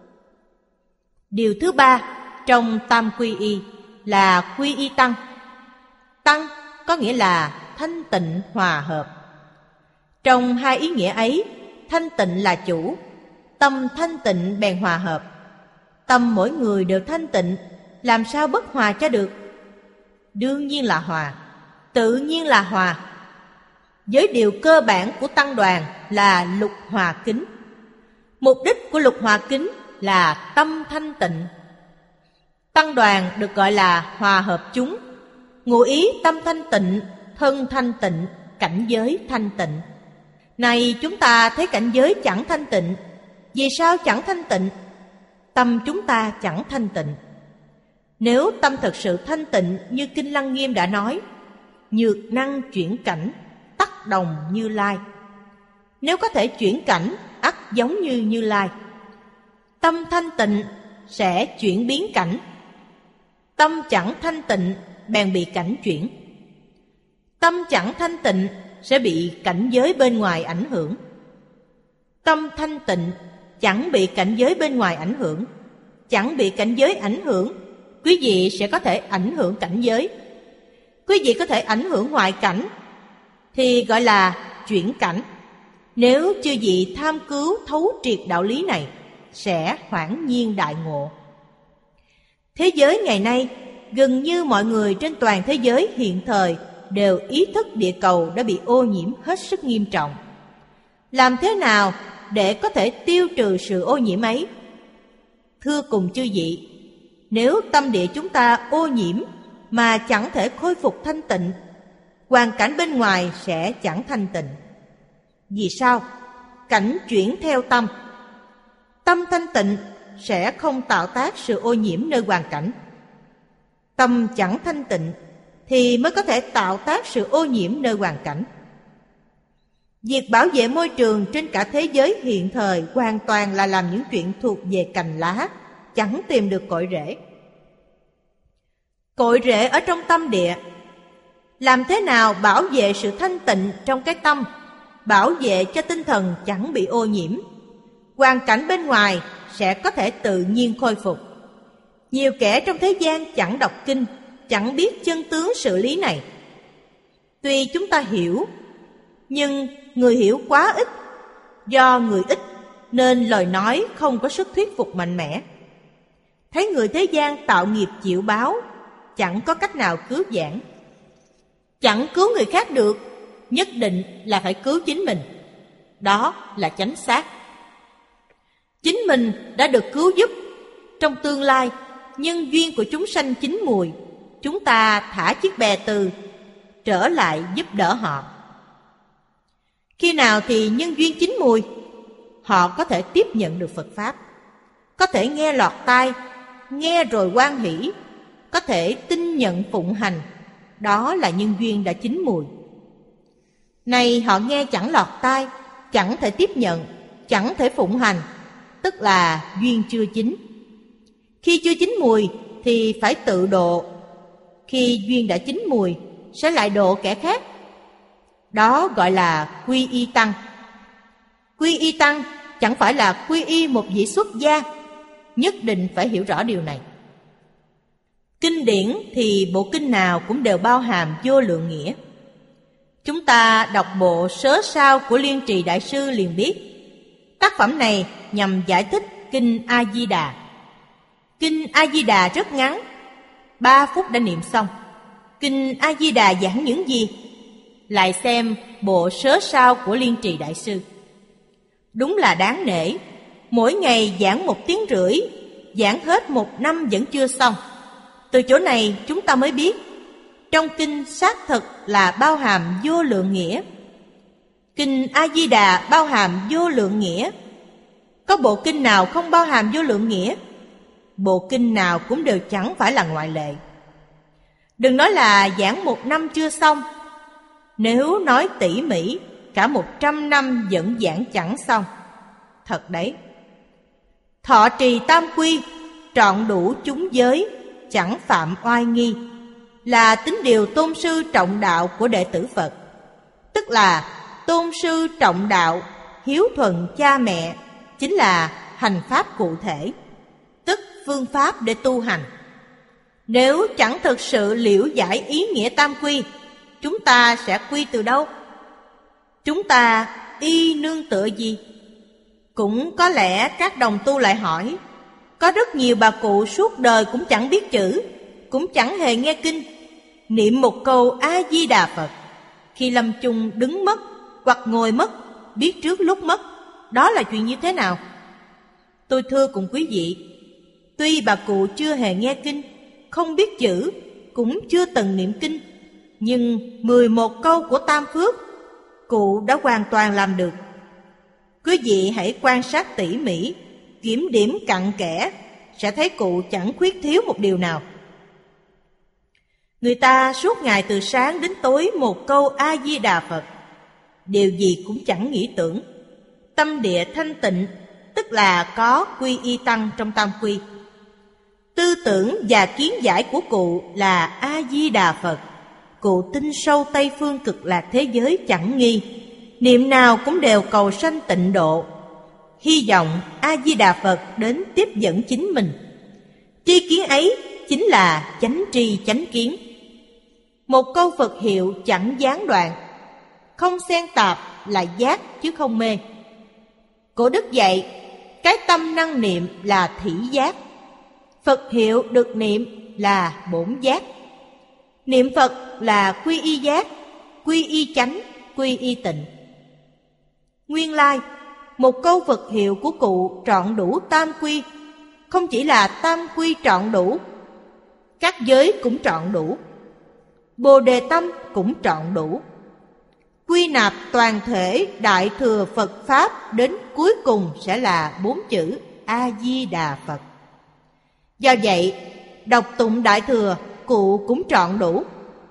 Điều thứ ba trong tam quy y là quy y tăng. Tăng có nghĩa là thanh tịnh hòa hợp. Trong hai ý nghĩa ấy, thanh tịnh là chủ, tâm thanh tịnh bèn hòa hợp. Tâm mỗi người đều thanh tịnh, làm sao bất hòa cho được? Đương nhiên là hòa, tự nhiên là hòa. Với điều cơ bản của tăng đoàn là lục hòa kính. Mục đích của lục hòa kính là tâm thanh tịnh. Tăng đoàn được gọi là hòa hợp chúng, ngụ ý tâm thanh tịnh, thân thanh tịnh, cảnh giới thanh tịnh. Này chúng ta thấy cảnh giới chẳng thanh tịnh. Vì sao chẳng thanh tịnh? Tâm chúng ta chẳng thanh tịnh. Nếu tâm thật sự thanh tịnh như Kinh Lăng Nghiêm đã nói, nhược năng chuyển cảnh, tắc đồng Như Lai. Nếu có thể chuyển cảnh, ắt giống như Như Lai. Tâm thanh tịnh sẽ chuyển biến cảnh. Tâm chẳng thanh tịnh bèn bị cảnh chuyển. Tâm chẳng thanh tịnh sẽ bị cảnh giới bên ngoài ảnh hưởng. Tâm thanh tịnh chẳng bị cảnh giới bên ngoài ảnh hưởng, chẳng bị cảnh giới ảnh hưởng, quý vị sẽ có thể ảnh hưởng cảnh giới. Quý vị có thể ảnh hưởng ngoại cảnh thì gọi là chuyển cảnh. Nếu chư vị tham cứu thấu triệt đạo lý này, sẽ hoảng nhiên đại ngộ. Thế giới ngày nay, gần như mọi người trên toàn thế giới hiện thời đều ý thức địa cầu đã bị ô nhiễm hết sức nghiêm trọng. Làm thế nào để có thể tiêu trừ sự ô nhiễm ấy? Thưa cùng chư vị, nếu tâm địa chúng ta ô nhiễm mà chẳng thể khôi phục thanh tịnh, hoàn cảnh bên ngoài sẽ chẳng thanh tịnh. Vì sao? Cảnh chuyển theo tâm. Tâm thanh tịnh sẽ không tạo tác sự ô nhiễm nơi hoàn cảnh. Tâm chẳng thanh tịnh thì mới có thể tạo tác sự ô nhiễm nơi hoàn cảnh. Việc bảo vệ môi trường trên cả thế giới hiện thời hoàn toàn là làm những chuyện thuộc về cành lá, chẳng tìm được cội rễ. Cội rễ ở trong tâm địa. Làm thế nào bảo vệ sự thanh tịnh trong cái tâm, bảo vệ cho tinh thần chẳng bị ô nhiễm, hoàn cảnh bên ngoài sẽ có thể tự nhiên khôi phục. Nhiều kẻ trong thế gian chẳng đọc kinh, chẳng biết chân tướng sự lý này. Tuy chúng ta hiểu, nhưng người hiểu quá ít. Do người ít nên lời nói không có sức thuyết phục mạnh mẽ. Thấy người thế gian tạo nghiệp chịu báo, chẳng có cách nào cứu vãn. Chẳng cứu người khác được, nhất định là phải cứu chính mình. Đó là chánh xác. Chính mình đã được cứu giúp. Trong tương lai, nhân duyên của chúng sanh chín mùi, chúng ta thả chiếc bè từ trở lại giúp đỡ họ. Khi nào thì nhân duyên chín mùi, họ có thể tiếp nhận được Phật Pháp, có thể nghe lọt tai, nghe rồi hoan hỷ, có thể tin nhận phụng hành. Đó là nhân duyên đã chín mùi. Này họ nghe chẳng lọt tai, chẳng thể tiếp nhận, chẳng thể phụng hành, tức là duyên chưa chín. Khi chưa chín mùi thì phải tự độ. Khi duyên đã chín mùi sẽ lại độ kẻ khác. Đó gọi là quy y tăng. Quy y tăng chẳng phải là quy y một vị xuất gia. Nhất định phải hiểu rõ điều này. Kinh điển thì bộ kinh nào cũng đều bao hàm vô lượng nghĩa. Chúng ta đọc bộ Sớ Sao của Liên Trì Đại Sư liền biết, tác phẩm này nhằm giải thích Kinh A-di-đà. Kinh A-di-đà rất ngắn, ba phút đã niệm xong. Kinh A-di-đà giảng những gì? Lại xem bộ Sớ Sao của Liên Trì Đại Sư. Đúng là đáng nể. Mỗi ngày giảng một tiếng rưỡi, giảng hết một năm vẫn chưa xong. Từ chỗ này chúng ta mới biết, trong kinh xác thực là bao hàm vô lượng nghĩa. Kinh A-di-đà bao hàm vô lượng nghĩa. Có bộ kinh nào không bao hàm vô lượng nghĩa? Bộ kinh nào cũng đều chẳng phải là ngoại lệ. Đừng nói là giảng một năm chưa xong. Nếu nói tỉ mỉ, cả một trăm năm vẫn giảng chẳng xong. Thật đấy. Thọ trì tam quy, trọn đủ chúng giới, chẳng phạm oai nghi, là tính điều tôn sư trọng đạo của đệ tử Phật. Tức là tôn sư trọng đạo, hiếu thuận cha mẹ, chính là hành pháp cụ thể, tức phương pháp để tu hành. Nếu chẳng thực sự liễu giải ý nghĩa tam quy, chúng ta sẽ quy từ đâu? Chúng ta y nương tựa gì? Cũng có lẽ các đồng tu lại hỏi, có rất nhiều bà cụ suốt đời cũng chẳng biết chữ, cũng chẳng hề nghe kinh, niệm một câu A-di-đà Phật, khi lâm chung đứng mất hoặc ngồi mất, biết trước lúc mất. Đó là chuyện như thế nào? Tôi thưa cùng quý vị, tuy bà cụ chưa hề nghe kinh, không biết chữ, cũng chưa từng niệm kinh, nhưng mười một câu của Tam Phước, cụ đã hoàn toàn làm được. Quý vị hãy quan sát tỉ mỉ, kiểm điểm cặn kẽ, sẽ thấy cụ chẳng khuyết thiếu một điều nào. Người ta suốt ngày từ sáng đến tối một câu A-di-đà Phật, điều gì cũng chẳng nghĩ tưởng. Tâm địa thanh tịnh, tức là có quy y tăng trong tam quy. Tư tưởng và kiến giải của cụ là A-di-đà Phật. Cụ tin sâu Tây Phương Cực Lạc thế giới chẳng nghi, niệm nào cũng đều cầu sanh tịnh độ. Hy vọng A-di-đà Phật đến tiếp dẫn chính mình. Tri kiến ấy chính là chánh tri chánh kiến. Một câu Phật hiệu chẳng gián đoạn. không xen tạp là giác chứ không mê. Cổ đức dạy, cái tâm năng niệm là thỉ giác, Phật hiệu được niệm là bổn giác. Niệm Phật là quy y giác, quy y chánh, quy y tịnh. Nguyên lai, một câu Phật hiệu của cụ trọn đủ tam quy. Không chỉ là tam quy trọn đủ, các giới cũng trọn đủ, Bồ Đề tâm cũng trọn đủ. Quy nạp toàn thể Đại Thừa Phật Pháp đến cuối cùng sẽ là bốn chữ A-di-đà Phật. Do vậy, đọc tụng Đại Thừa, cụ cũng trọn đủ.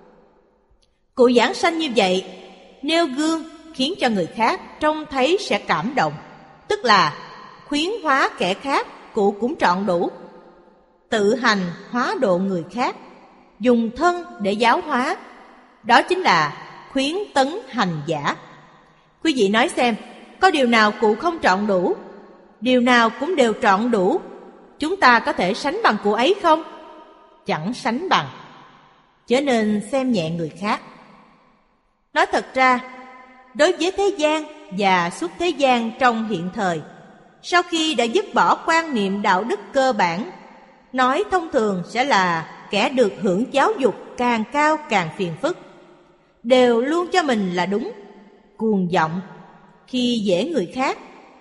Cụ giảng sanh như vậy, nêu gương khiến cho người khác trông thấy sẽ cảm động, tức là khuyến hóa kẻ khác, cụ cũng trọn đủ. Tự hành hóa độ người khác, dùng thân để giáo hóa, đó chính là khuyến tấn hành giả. Quý vị nói xem, có điều nào cụ không trọn đủ? Điều nào cũng đều trọn đủ. Chúng ta có thể sánh bằng cụ ấy không? Chẳng sánh bằng. Chớ nên xem nhẹ người khác. Nói thật ra, đối với thế gian và xuất thế gian trong hiện thời, sau khi đã dứt bỏ quan niệm đạo đức cơ bản, nói thông thường sẽ là kẻ được hưởng giáo dục càng cao càng phiền phức, đều luôn cho mình là đúng, cuồng vọng, khi dễ người khác.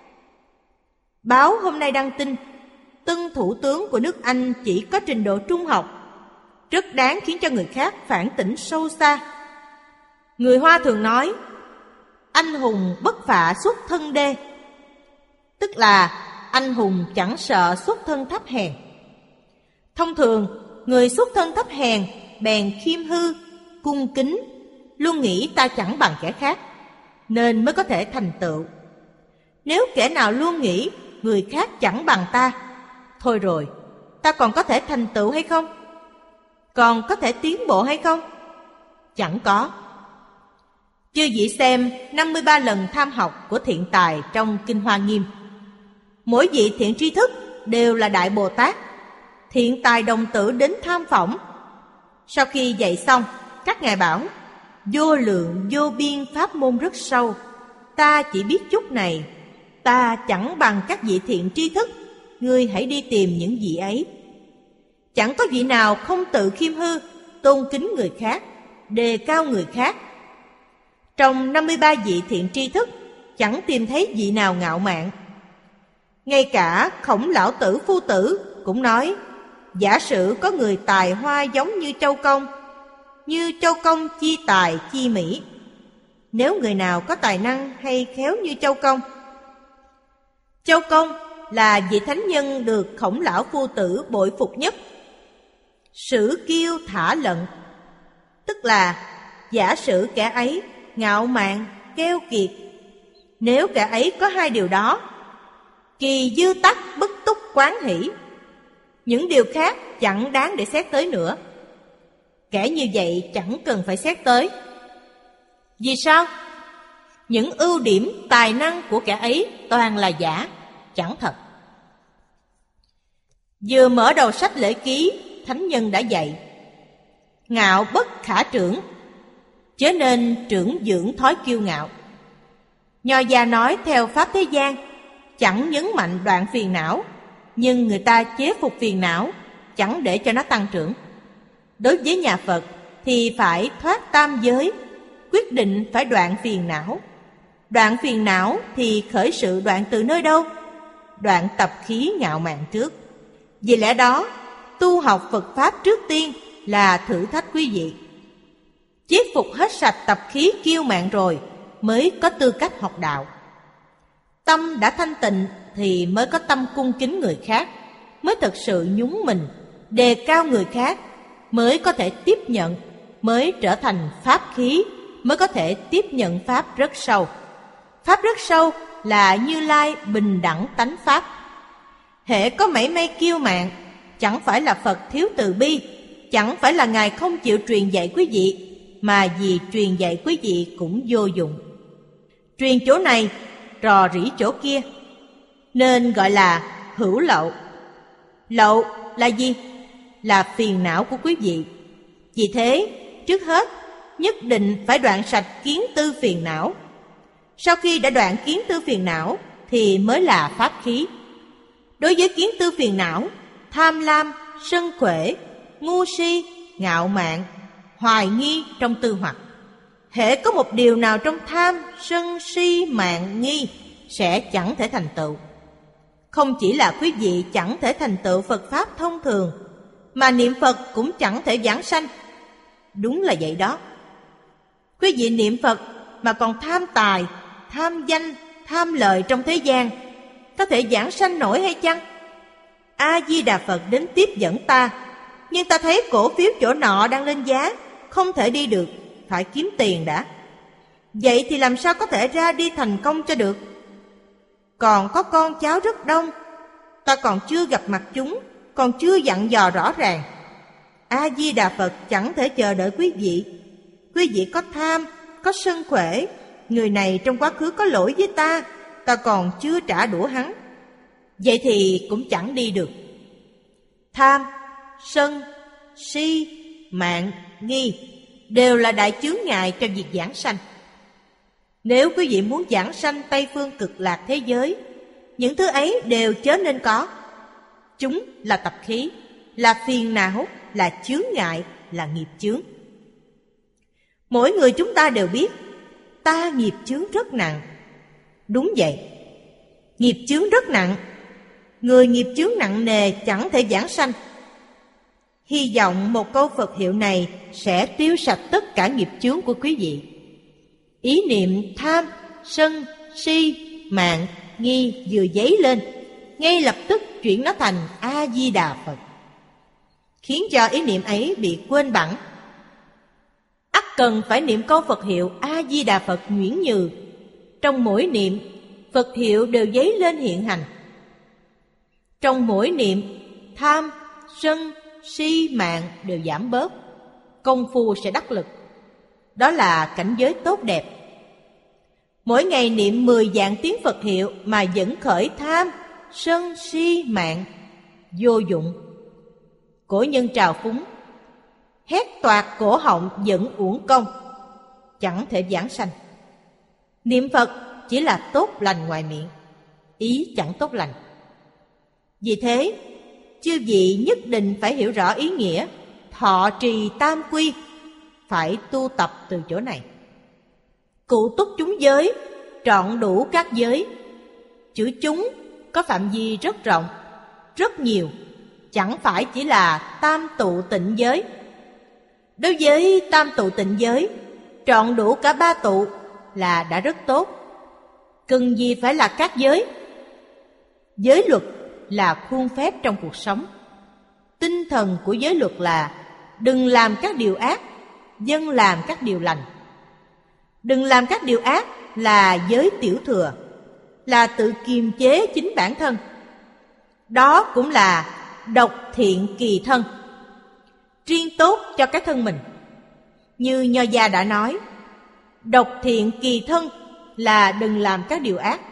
Báo hôm nay đăng tin, tân thủ tướng của nước Anh chỉ có trình độ trung học, rất đáng khiến cho người khác phản tỉnh sâu xa. Người Hoa thường nói, anh hùng bất phạ xuất thân đê, tức là anh hùng chẳng sợ xuất thân thấp hèn. Thông thường, người xuất thân thấp hèn bèn khiêm hư, cung kính, luôn nghĩ ta chẳng bằng kẻ khác, nên mới có thể thành tựu. Nếu kẻ nào luôn nghĩ người khác chẳng bằng ta, thôi rồi, ta còn có thể thành tựu hay không? Còn có thể tiến bộ hay không? Chẳng có. Chư vị xem năm mươi ba lần tham học của thiện tài trong Kinh Hoa Nghiêm. Mỗi vị thiện tri thức đều là Đại Bồ Tát. Thiện tài đồng tử đến tham phỏng. Sau khi dạy xong, các ngài bảo, vô lượng vô biên pháp môn rất sâu, ta chỉ biết chút này, ta chẳng bằng các vị thiện tri thức, ngươi hãy đi tìm những vị ấy. Chẳng có vị nào không tự khiêm hư, tôn kính người khác, đề cao người khác. Trong năm mươi ba vị thiện tri thức, chẳng tìm thấy vị nào ngạo mạn. Ngay cả Khổng Lão Tử Phu Tử cũng nói, giả sử có người tài hoa giống như Châu Công, như Châu Công chi tài chi mỹ. Nếu người nào có tài năng hay khéo như Châu Công. Châu Công là vị thánh nhân được Khổng Lão Phu Tử bội phục nhất. Sử kiêu thả lận, tức là giả sử kẻ ấy ngạo mạn, keo kiệt. Nếu kẻ ấy có hai điều đó, kỳ dư tắc bất túc quán hỷ, những điều khác chẳng đáng để xét tới nữa. Kẻ như vậy chẳng cần phải xét tới. Vì sao? Những ưu điểm tài năng của kẻ ấy toàn là giả, chẳng thật. Vừa mở đầu sách Lễ Ký, Thánh Nhân đã dạy, ngạo bất khả trưởng, chớ nên trưởng dưỡng thói kiêu ngạo. Nho gia nói theo pháp thế gian, chẳng nhấn mạnh đoạn phiền não, nhưng người ta chế phục phiền não, chẳng để cho nó tăng trưởng. Đối với nhà Phật thì phải thoát tam giới, quyết định phải đoạn phiền não. Đoạn phiền não thì khởi sự đoạn từ nơi đâu? Đoạn tập khí ngạo mạn trước. Vì lẽ đó, tu học Phật Pháp trước tiên là thử thách quý vị. Chiết phục hết sạch tập khí kiêu mạn rồi mới có tư cách học đạo. Tâm đã thanh tịnh thì mới có tâm cung kính người khác, mới thực sự nhúng mình, đề cao người khác, mới có thể tiếp nhận, mới trở thành pháp khí, mới có thể tiếp nhận Pháp rất sâu. Pháp rất sâu là Như Lai bình đẳng tánh Pháp. Hễ có mảy may kiêu mạn, chẳng phải là Phật thiếu từ bi, chẳng phải là Ngài không chịu truyền dạy quý vị, mà vì truyền dạy quý vị cũng vô dụng. Truyền chỗ này, rò rỉ chỗ kia, nên gọi là hữu lậu. Lậu là gì? Là phiền não của quý vị. Vì thế, trước hết, nhất định phải đoạn sạch kiến tư phiền não. Sau khi đã đoạn kiến tư phiền não thì mới là pháp khí. Đối với kiến tư phiền não, tham lam, sân khỏe, ngu si, ngạo mạn, hoài nghi trong tư hoặc, hễ có một điều nào trong tham, sân, si, mạn, nghi sẽ chẳng thể thành tựu. Không chỉ là quý vị chẳng thể thành tựu Phật Pháp thông thường, mà niệm Phật cũng chẳng thể vãng sanh. Đúng là vậy đó. Quý vị niệm Phật mà còn tham tài, tham danh, tham lợi trong thế gian, có thể vãng sanh nổi hay chăng? A-di-đà Phật đến tiếp dẫn ta, nhưng ta thấy cổ phiếu chỗ nọ đang lên giá, không thể đi được, phải kiếm tiền đã. Vậy thì làm sao có thể ra đi thành công cho được? Còn có con cháu rất đông, ta còn chưa gặp mặt chúng, còn chưa dặn dò rõ ràng. A-di-đà Phật chẳng thể chờ đợi quý vị. Quý vị có tham, có sân khỏe, người này trong quá khứ có lỗi với ta, ta còn chưa trả đũa hắn. Vậy thì cũng chẳng đi được. Tham, sân, si, mạn, nghi đều là đại chướng ngại cho việc giảng sanh. Nếu quý vị muốn giảng sanh Tây Phương Cực Lạc thế giới, những thứ ấy đều chớ nên có. Chúng là tập khí, là phiền não, là chướng ngại, là nghiệp chướng. Mỗi người chúng ta đều biết ta nghiệp chướng rất nặng. Đúng vậy, nghiệp chướng rất nặng. Người nghiệp chướng nặng nề chẳng thể giảng sanh. Hy vọng một câu Phật hiệu này sẽ tiêu sạch tất cả nghiệp chướng của quý vị. Ý niệm tham, sân, si, mạn, nghi vừa dấy lên, ngay lập tức chuyển nó thành A-di-đà Phật, khiến cho ý niệm ấy bị quên bẵng. Ắt cần phải niệm câu Phật hiệu A-di-đà Phật nhuyễn nhừ. Trong mỗi niệm, Phật hiệu đều dấy lên hiện hành. Trong mỗi niệm, tham, sân, si, mạn đều giảm bớt, công phu sẽ đắc lực. Đó là cảnh giới tốt đẹp. Mỗi ngày niệm mười vạn tiếng Phật hiệu mà vẫn khởi tham, sân, si, mạn, vô dụng. Cổ nhân trào phúng, hét toạc cổ họng vẫn uổng công, chẳng thể giảng sanh. Niệm Phật chỉ là tốt lành ngoài miệng, ý chẳng tốt lành. Vì thế, chư vị nhất định phải hiểu rõ ý nghĩa thọ trì tam quy, phải tu tập từ chỗ này. Cụ túc chúng giới, trọn đủ các giới. Chữ chúng có phạm vi rất rộng, rất nhiều, chẳng phải chỉ là tam tụ tịnh giới. Đối với tam tụ tịnh giới, trọn đủ cả ba tụ là đã rất tốt. Cần gì phải là các giới? Giới luật là khuôn phép trong cuộc sống. Tinh thần của giới luật là đừng làm các điều ác, dân làm các điều lành. Đừng làm các điều ác là giới tiểu thừa, là tự kiềm chế chính bản thân. Đó cũng là độc thiện kỳ thân, riêng tốt cho cái thân mình. Như Nho gia đã nói, độc thiện kỳ thân là đừng làm các điều ác,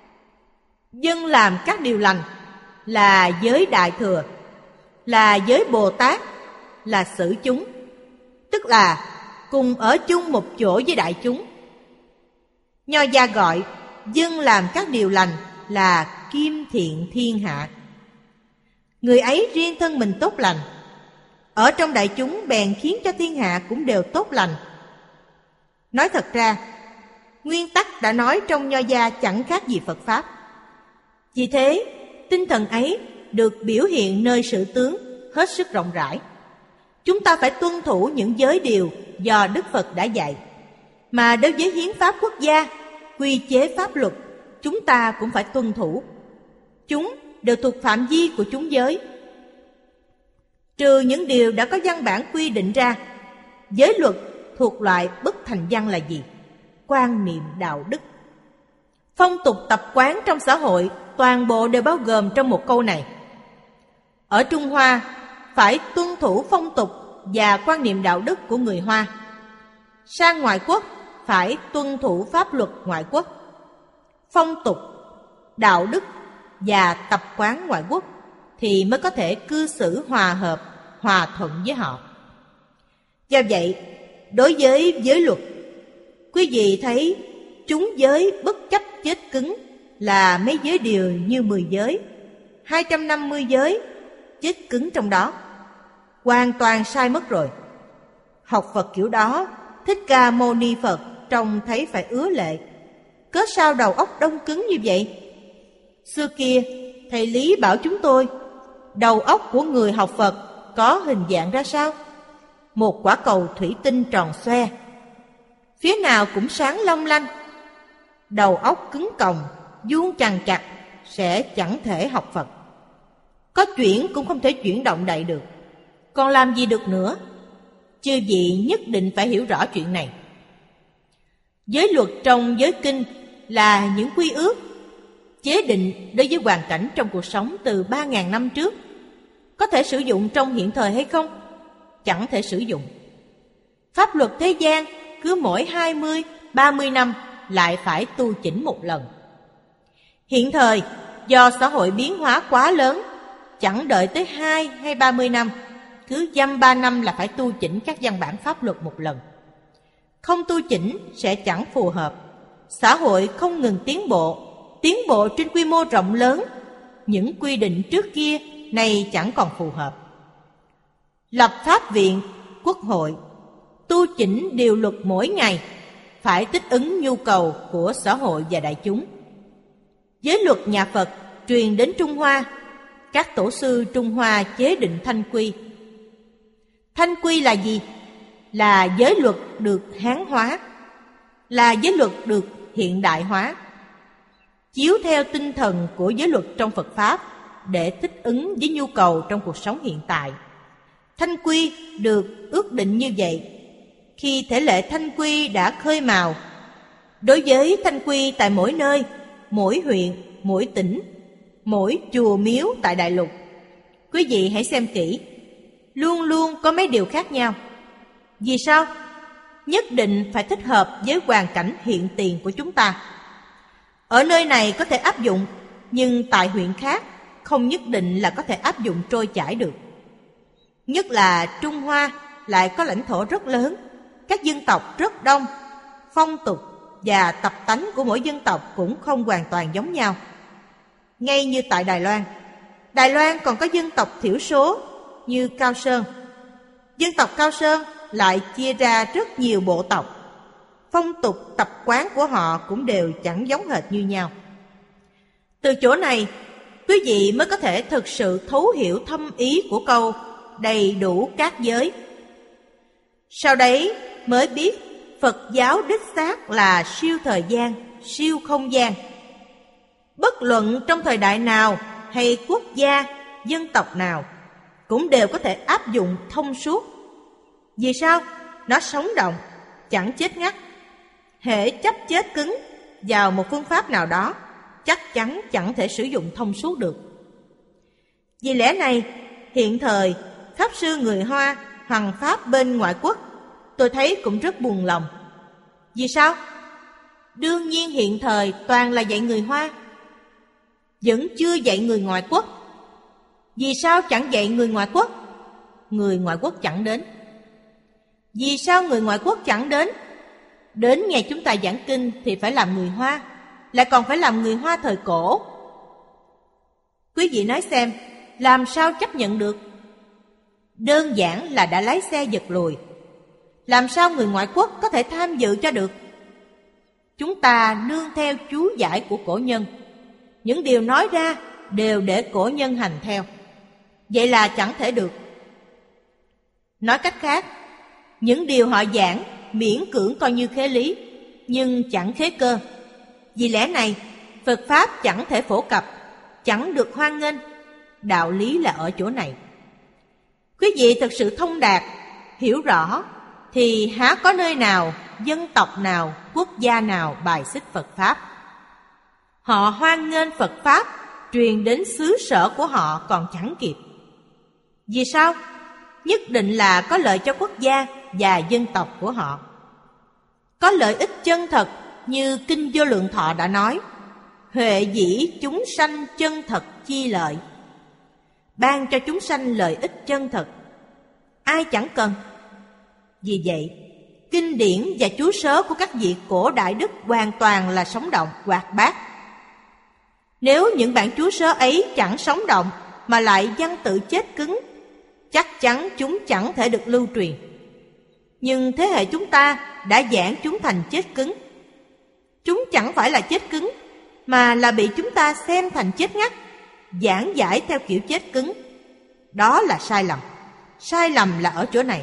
dân làm các điều lành là giới đại thừa, là giới Bồ Tát, là xử chúng, tức là cùng ở chung một chỗ với đại chúng. Nho gia gọi dân làm các điều lành là kim thiện thiên hạ. Người ấy riêng thân mình tốt lành, ở trong đại chúng bèn khiến cho thiên hạ cũng đều tốt lành. Nói thật ra, nguyên tắc đã nói trong Nho gia chẳng khác gì Phật Pháp. Vì thế, tinh thần ấy được biểu hiện nơi sự tướng hết sức rộng rãi. Chúng ta phải tuân thủ những giới điều do Đức Phật đã dạy. Mà đối với hiến pháp quốc gia, quy chế pháp luật, chúng ta cũng phải tuân thủ. Chúng đều thuộc phạm vi của chúng giới. Trừ những điều đã có văn bản quy định ra, giới luật thuộc loại bất thành văn là gì? Quan niệm đạo đức. Phong tục tập quán trong xã hội toàn bộ đều bao gồm trong một câu này. Ở Trung Hoa, phải tuân thủ phong tục và quan niệm đạo đức của người Hoa. Sang ngoại quốc, phải tuân thủ pháp luật ngoại quốc. Phong tục, đạo đức và tập quán ngoại quốc thì mới có thể cư xử hòa hợp, hòa thuận với họ. Do vậy, đối với giới luật, quý vị thấy chúng giới bất chấp chết cứng là mấy giới điều như mười giới, hai trăm năm mươi giới, chết cứng trong đó. Hoàn toàn sai mất rồi. Học Phật kiểu đó, Thích Ca Mâu Ni Phật trông thấy phải ứa lệ. Cớ sao đầu óc đông cứng như vậy? Xưa kia, thầy Lý bảo chúng tôi, đầu óc của người học Phật có hình dạng ra sao? Một quả cầu thủy tinh tròn xoe, phía nào cũng sáng long lanh. Đầu óc cứng còng, vuông chằng chặt, sẽ chẳng thể học Phật. Có chuyển cũng không thể chuyển động đậy được. Còn làm gì được nữa? Chư vị nhất định phải hiểu rõ chuyện này. Giới luật trong giới kinh là những quy ước, chế định đối với hoàn cảnh trong cuộc sống từ ba ngàn năm trước. Có thể sử dụng trong hiện thời hay không? Chẳng thể sử dụng. Pháp luật thế gian cứ mỗi hai mươi, ba mươi năm lại phải tu chỉnh một lần. Hiện thời, do xã hội biến hóa quá lớn, chẳng đợi tới hai hay ba mươi năm, cứ dăm ba năm là phải tu chỉnh các văn bản pháp luật một lần. Không tu chỉnh sẽ chẳng phù hợp. Xã hội không ngừng tiến bộ, tiến bộ trên quy mô rộng lớn. Những quy định trước kia này chẳng còn phù hợp. Lập pháp viện, quốc hội, tu chỉnh điều luật mỗi ngày, phải thích ứng nhu cầu của xã hội và đại chúng. Giới luật nhà Phật truyền đến Trung Hoa, các tổ sư Trung Hoa chế định thanh quy. Thanh quy là gì? Là giới luật được hán hóa, là giới luật được hiện đại hóa, chiếu theo tinh thần của giới luật trong Phật Pháp để thích ứng với nhu cầu trong cuộc sống hiện tại. Thanh quy được ước định như vậy. Khi thể lệ thanh quy đã khơi mào, đối với thanh quy tại mỗi nơi, mỗi huyện, mỗi tỉnh, mỗi chùa miếu tại đại lục, quý vị hãy xem kỹ, luôn luôn có mấy điều khác nhau. Vì sao? Nhất định phải thích hợp với hoàn cảnh hiện tiền của chúng ta. Ở nơi này có thể áp dụng, nhưng tại huyện khác không nhất định là có thể áp dụng trôi chảy được. Nhất là Trung Hoa lại có lãnh thổ rất lớn, các dân tộc rất đông, phong tục và tập tánh của mỗi dân tộc cũng không hoàn toàn giống nhau. Ngay như tại Đài Loan, Đài Loan còn có dân tộc thiểu số như Cao Sơn. Dân tộc Cao Sơn lại chia ra rất nhiều bộ tộc. Phong tục tập quán của họ cũng đều chẳng giống hệt như nhau. Từ chỗ này, quý vị mới có thể thực sự thấu hiểu thâm ý của câu đầy đủ các giới. Sau đấy mới biết Phật giáo đích xác là siêu thời gian, siêu không gian. Bất luận trong thời đại nào hay quốc gia, dân tộc nào cũng đều có thể áp dụng thông suốt. Vì sao? Nó sống động, chẳng chết ngắt. Hễ chấp chết cứng vào một phương pháp nào đó, chắc chắn chẳng thể sử dụng thông suốt được. Vì lẽ này, hiện thời Pháp sư người Hoa hoằng pháp bên ngoại quốc, tôi thấy cũng rất buồn lòng. Vì sao? Đương nhiên hiện thời toàn là dạy người Hoa, vẫn chưa dạy người ngoại quốc. Vì sao chẳng dạy người ngoại quốc? Người ngoại quốc chẳng đến. Vì sao người ngoại quốc chẳng đến? Đến ngày chúng ta giảng kinh thì phải làm người Hoa, lại còn phải làm người Hoa thời cổ. Quý vị nói xem, làm sao chấp nhận được? Đơn giản là đã lái xe giật lùi. Làm sao người ngoại quốc có thể tham dự cho được? Chúng ta nương theo chú giải của cổ nhân, những điều nói ra đều để cổ nhân hành theo. Vậy là chẳng thể được. Nói cách khác, những điều họ giảng miễn cưỡng coi như khế lý, nhưng chẳng khế cơ. Vì lẽ này, Phật Pháp chẳng thể phổ cập, chẳng được hoan nghênh. Đạo lý là ở chỗ này. Quý vị thực sự thông đạt, hiểu rõ, thì há có nơi nào, dân tộc nào, quốc gia nào bài xích Phật Pháp. Họ hoan nghênh Phật Pháp truyền đến xứ sở của họ còn chẳng kịp. Vì sao? Nhất định là có lợi cho quốc gia và dân tộc của họ. Có lợi ích chân thật như Kinh Vô Lượng Thọ đã nói, huệ dĩ chúng sanh chân thật chi lợi. Ban cho chúng sanh lợi ích chân thật. Ai chẳng cần. Vì vậy, Kinh điển và chú sớ của các vị cổ đại đức hoàn toàn là sống động, hoạt bát. Nếu những bản chú sớ ấy chẳng sống động mà lại văn tự chết cứng, chắc chắn chúng chẳng thể được lưu truyền. Nhưng thế hệ chúng ta đã giảng chúng thành chết cứng. Chúng chẳng phải là chết cứng, mà là bị chúng ta xem thành chết ngắt, giảng giải theo kiểu chết cứng. Đó là sai lầm. Sai lầm là ở chỗ này.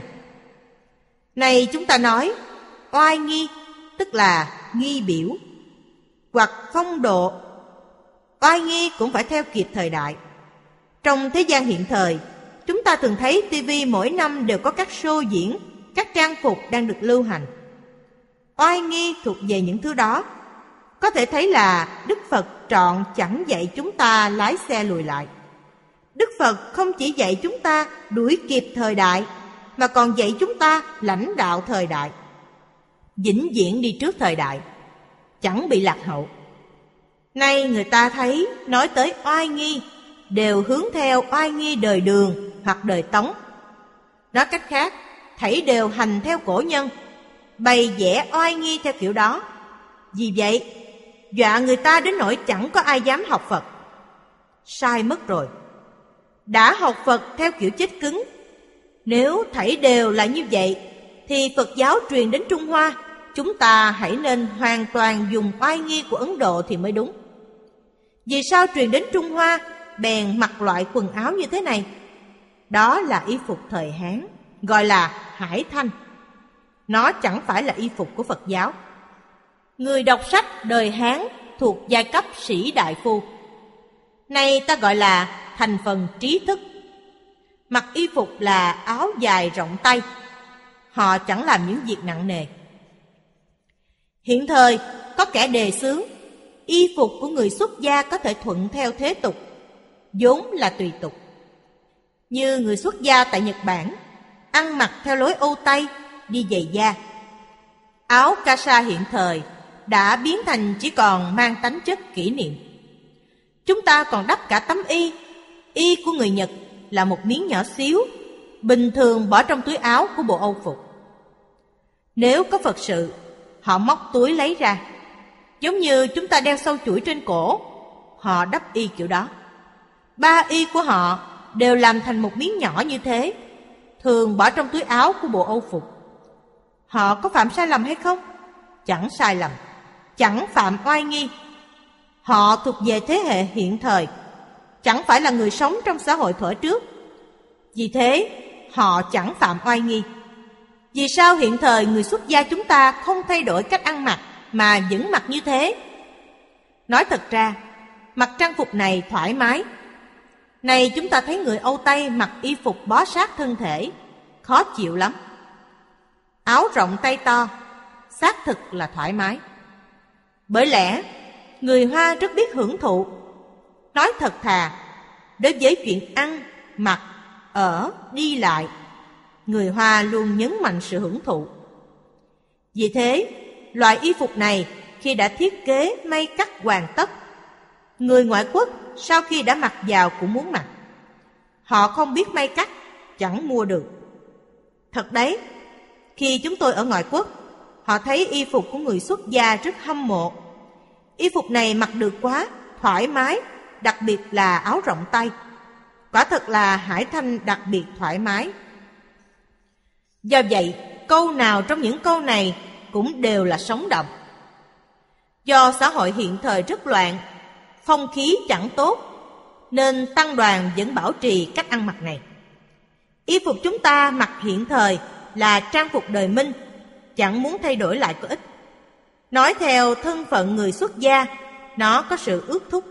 Này chúng ta nói oai nghi, tức là nghi biểu, hoặc phong độ. Oai nghi cũng phải theo kịp thời đại. Trong thế gian hiện thời, chúng ta thường thấy tivi mỗi năm đều có các show diễn, các trang phục đang được lưu hành. Oai nghi thuộc về những thứ đó. Có thể thấy là Đức Phật trọn chẳng dạy chúng ta lái xe lùi lại. Đức Phật không chỉ dạy chúng ta đuổi kịp thời đại, mà còn dạy chúng ta lãnh đạo thời đại, vĩnh viễn đi trước thời đại, chẳng bị lạc hậu. Nay người ta thấy nói tới oai nghi đều hướng theo oai nghi đời Đường hoặc đời Tống. Nói cách khác, thảy đều hành theo cổ nhân, bày vẽ oai nghi theo kiểu đó. Vì vậy, dọa người ta đến nỗi chẳng có ai dám học Phật. Sai mất rồi. Đã học Phật theo kiểu chết cứng. Nếu thảy đều là như vậy, thì Phật giáo truyền đến Trung Hoa, chúng ta hãy nên hoàn toàn dùng oai nghi của Ấn Độ thì mới đúng. Vì sao truyền đến Trung Hoa bèn mặc loại quần áo như thế này? Đó là y phục thời Hán, gọi là hải thanh. Nó chẳng phải là y phục của Phật giáo. Người đọc sách đời Hán thuộc giai cấp sĩ đại phu. Nay ta gọi là thành phần trí thức. Mặc y phục là áo dài rộng tay. Họ chẳng làm những việc nặng nề. Hiện thời có kẻ đề xướng y phục của người xuất gia có thể thuận theo thế tục, vốn là tùy tục. Như người xuất gia tại Nhật Bản, ăn mặc theo lối Âu Tây, đi giày da. Áo kasa hiện thời đã biến thành chỉ còn mang tánh chất kỷ niệm. Chúng ta còn đắp cả tấm y. Y của người Nhật là một miếng nhỏ xíu, bình thường bỏ trong túi áo của bộ Âu phục. Nếu có Phật sự, họ móc túi lấy ra. Giống như chúng ta đeo sâu chuỗi trên cổ, họ đắp y kiểu đó. Ba y của họ đều làm thành một miếng nhỏ như thế, thường bỏ trong túi áo của bộ Âu phục. Họ có phạm sai lầm hay không? Chẳng sai lầm, chẳng phạm oai nghi. Họ thuộc về thế hệ hiện thời, chẳng phải là người sống trong xã hội thuở trước. Vì thế, họ chẳng phạm oai nghi. Vì sao hiện thời người xuất gia chúng ta không thay đổi cách ăn mặc mà vẫn mặc như thế? Nói thật ra, mặc trang phục này thoải mái. Này chúng ta thấy người Âu Tây mặc y phục bó sát thân thể, khó chịu lắm. Áo rộng tay to, xác thực là thoải mái. Bởi lẽ, người Hoa rất biết hưởng thụ. Nói thật thà, đối với chuyện ăn, mặc, ở, đi lại, người Hoa luôn nhấn mạnh sự hưởng thụ. Vì thế, loại y phục này khi đã thiết kế may cắt hoàn tất, người ngoại quốc sau khi đã mặc vào cũng muốn mặc. Họ không biết may cắt, chẳng mua được. Thật đấy, khi chúng tôi ở ngoại quốc, họ thấy y phục của người xuất gia rất hâm mộ. Y phục này mặc được quá, thoải mái, đặc biệt là áo rộng tay. Quả thật là hải thanh đặc biệt thoải mái. Do vậy, câu nào trong những câu này cũng đều là sống động. Do xã hội hiện thời rất loạn, phong khí chẳng tốt, nên tăng đoàn vẫn bảo trì cách ăn mặc này. Y phục chúng ta mặc hiện thời là trang phục đời Minh, chẳng muốn thay đổi lại có ích. Nói theo thân phận người xuất gia, nó có sự ước thúc.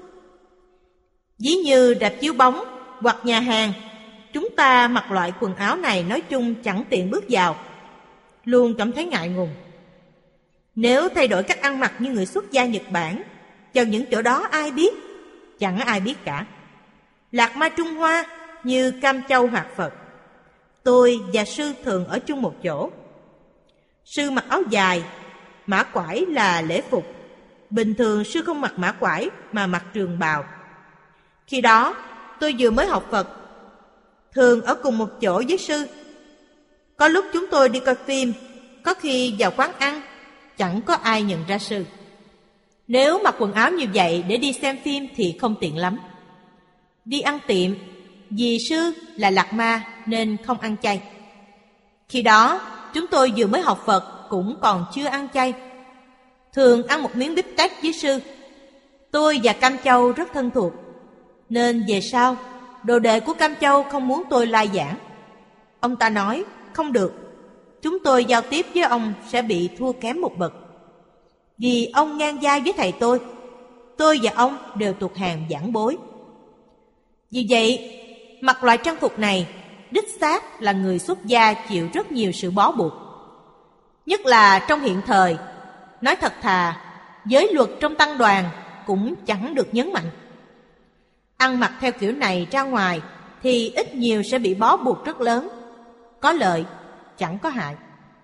Ví như rạp chiếu bóng hoặc nhà hàng, chúng ta mặc loại quần áo này nói chung chẳng tiện bước vào, luôn cảm thấy ngại ngùng. Nếu thay đổi cách ăn mặc như người xuất gia Nhật Bản, vào những chỗ đó ai biết? Chẳng ai biết cả. Lạc Ma Trung Hoa như Cam Châu Hoạt Phật, tôi và sư thường ở chung một chỗ. Sư mặc áo dài, mã quải là lễ phục. Bình thường sư không mặc mã quải mà mặc trường bào. Khi đó tôi vừa mới học Phật, thường ở cùng một chỗ với sư. Có lúc chúng tôi đi coi phim, có khi vào quán ăn chẳng có ai nhận ra sư. Nếu mặc quần áo như vậy để đi xem phim thì không tiện lắm. Đi ăn tiệm, vì sư là Lạt Ma nên không ăn chay. Khi đó chúng tôi vừa mới học Phật cũng còn chưa ăn chay. Thường ăn một miếng bít tết với sư. Tôi và Cam Châu rất thân thuộc, nên về sau đồ đệ của Cam Châu không muốn tôi lai giảng. Ông ta nói không được, chúng tôi giao tiếp với ông sẽ bị thua kém một bậc. Vì ông ngang vai với thầy tôi, tôi và ông đều thuộc hàng giảng bối. Vì vậy, mặc loại trang phục này đích xác là người xuất gia chịu rất nhiều sự bó buộc. Nhất là trong hiện thời, nói thật thà, giới luật trong tăng đoàn cũng chẳng được nhấn mạnh. Ăn mặc theo kiểu này ra ngoài thì ít nhiều sẽ bị bó buộc rất lớn. Có lợi, chẳng có hại.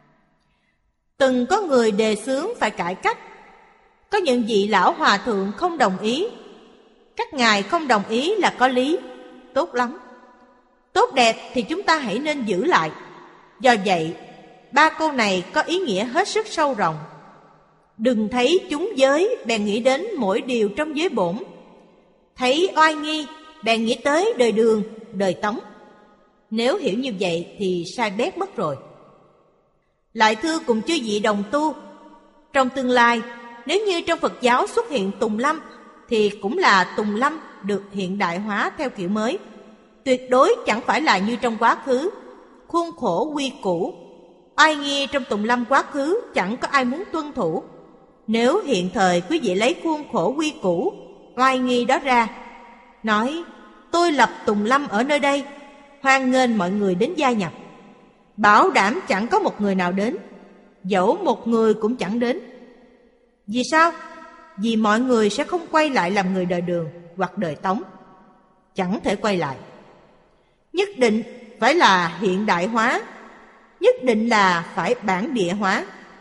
Từng có người đề xướng phải cải cách. Có những vị lão hòa thượng không đồng ý. Các ngài không đồng ý là có lý, tốt lắm. Tốt đẹp thì chúng ta hãy nên giữ lại. Do vậy, ba câu này có ý nghĩa hết sức sâu rộng. Đừng thấy chúng giới bèn nghĩ đến mỗi điều trong giới bổn. Thấy oai nghi bèn nghĩ tới đời Đường, đời Tống. Nếu hiểu như vậy thì sai bét mất rồi. Lại thưa cùng chư vị đồng tu, trong tương lai, nếu như trong Phật giáo xuất hiện Tùng Lâm thì cũng là Tùng Lâm được hiện đại hóa theo kiểu mới. Tuyệt đối chẳng phải là như trong quá khứ, khuôn khổ quy củ. Oai nghi trong Tùng Lâm quá khứ chẳng có ai muốn tuân thủ. Nếu hiện thời quý vị lấy khuôn khổ quy củ, oai nghi đó ra, nói tôi lập Tùng Lâm ở nơi đây, hoan nghênh mọi người đến gia nhập, bảo đảm chẳng có một người nào đến, dẫu một người cũng chẳng đến. Vì sao? Vì mọi người sẽ không quay lại làm người đời Đường hoặc đời Tống. Chẳng thể quay lại. Nhất định phải là hiện đại hóa, nhất định là phải bản địa hóa.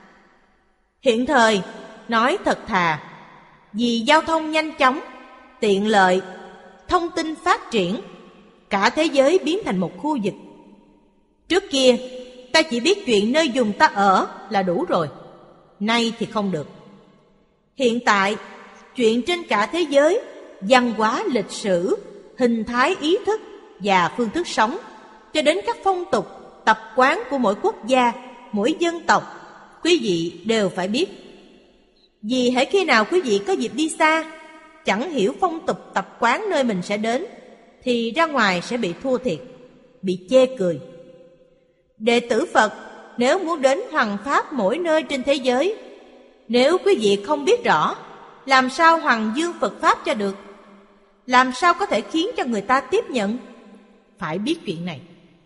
Hiện thời, nói thật thà, vì giao thông nhanh chóng, tiện lợi, thông tin phát triển, cả thế giới biến thành một khu vực. Trước kia, ta chỉ biết chuyện nơi vùng ta ở là đủ rồi. Nay thì không được. Hiện tại, chuyện trên cả thế giới, văn hóa lịch sử, hình thái ý thức và phương thức sống, cho đến các phong tục, tập quán của mỗi quốc gia, mỗi dân tộc, quý vị đều phải biết. Vì hễ khi nào quý vị có dịp đi xa, chẳng hiểu phong tục tập quán nơi mình sẽ đến, thì ra ngoài sẽ bị thua thiệt, bị chê cười. Đệ tử Phật nếu muốn đến hoằng pháp mỗi nơi trên thế giới, nếu quý vị không biết rõ, làm sao hoằng dương Phật Pháp cho được? Làm sao có thể khiến cho người ta tiếp nhận? Phải biết chuyện này.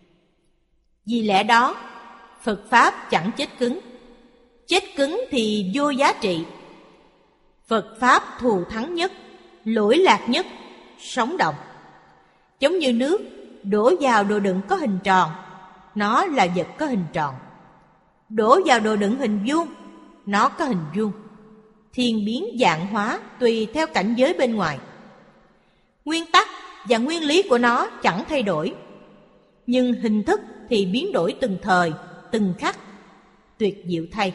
Vì lẽ đó, Phật Pháp chẳng chết cứng. Chết cứng thì vô giá trị. Phật Pháp thù thắng nhất, lỗi lạc nhất, sống động. Giống như nước đổ vào đồ đựng có hình tròn, nó là vật có hình tròn. Đổ vào đồ đựng hình vuông, nó có hình vuông. Thiên biến vạn hóa tùy theo cảnh giới bên ngoài. Nguyên tắc và nguyên lý của nó chẳng thay đổi, nhưng hình thức thì biến đổi từng thời, từng khắc, tuyệt diệu thay.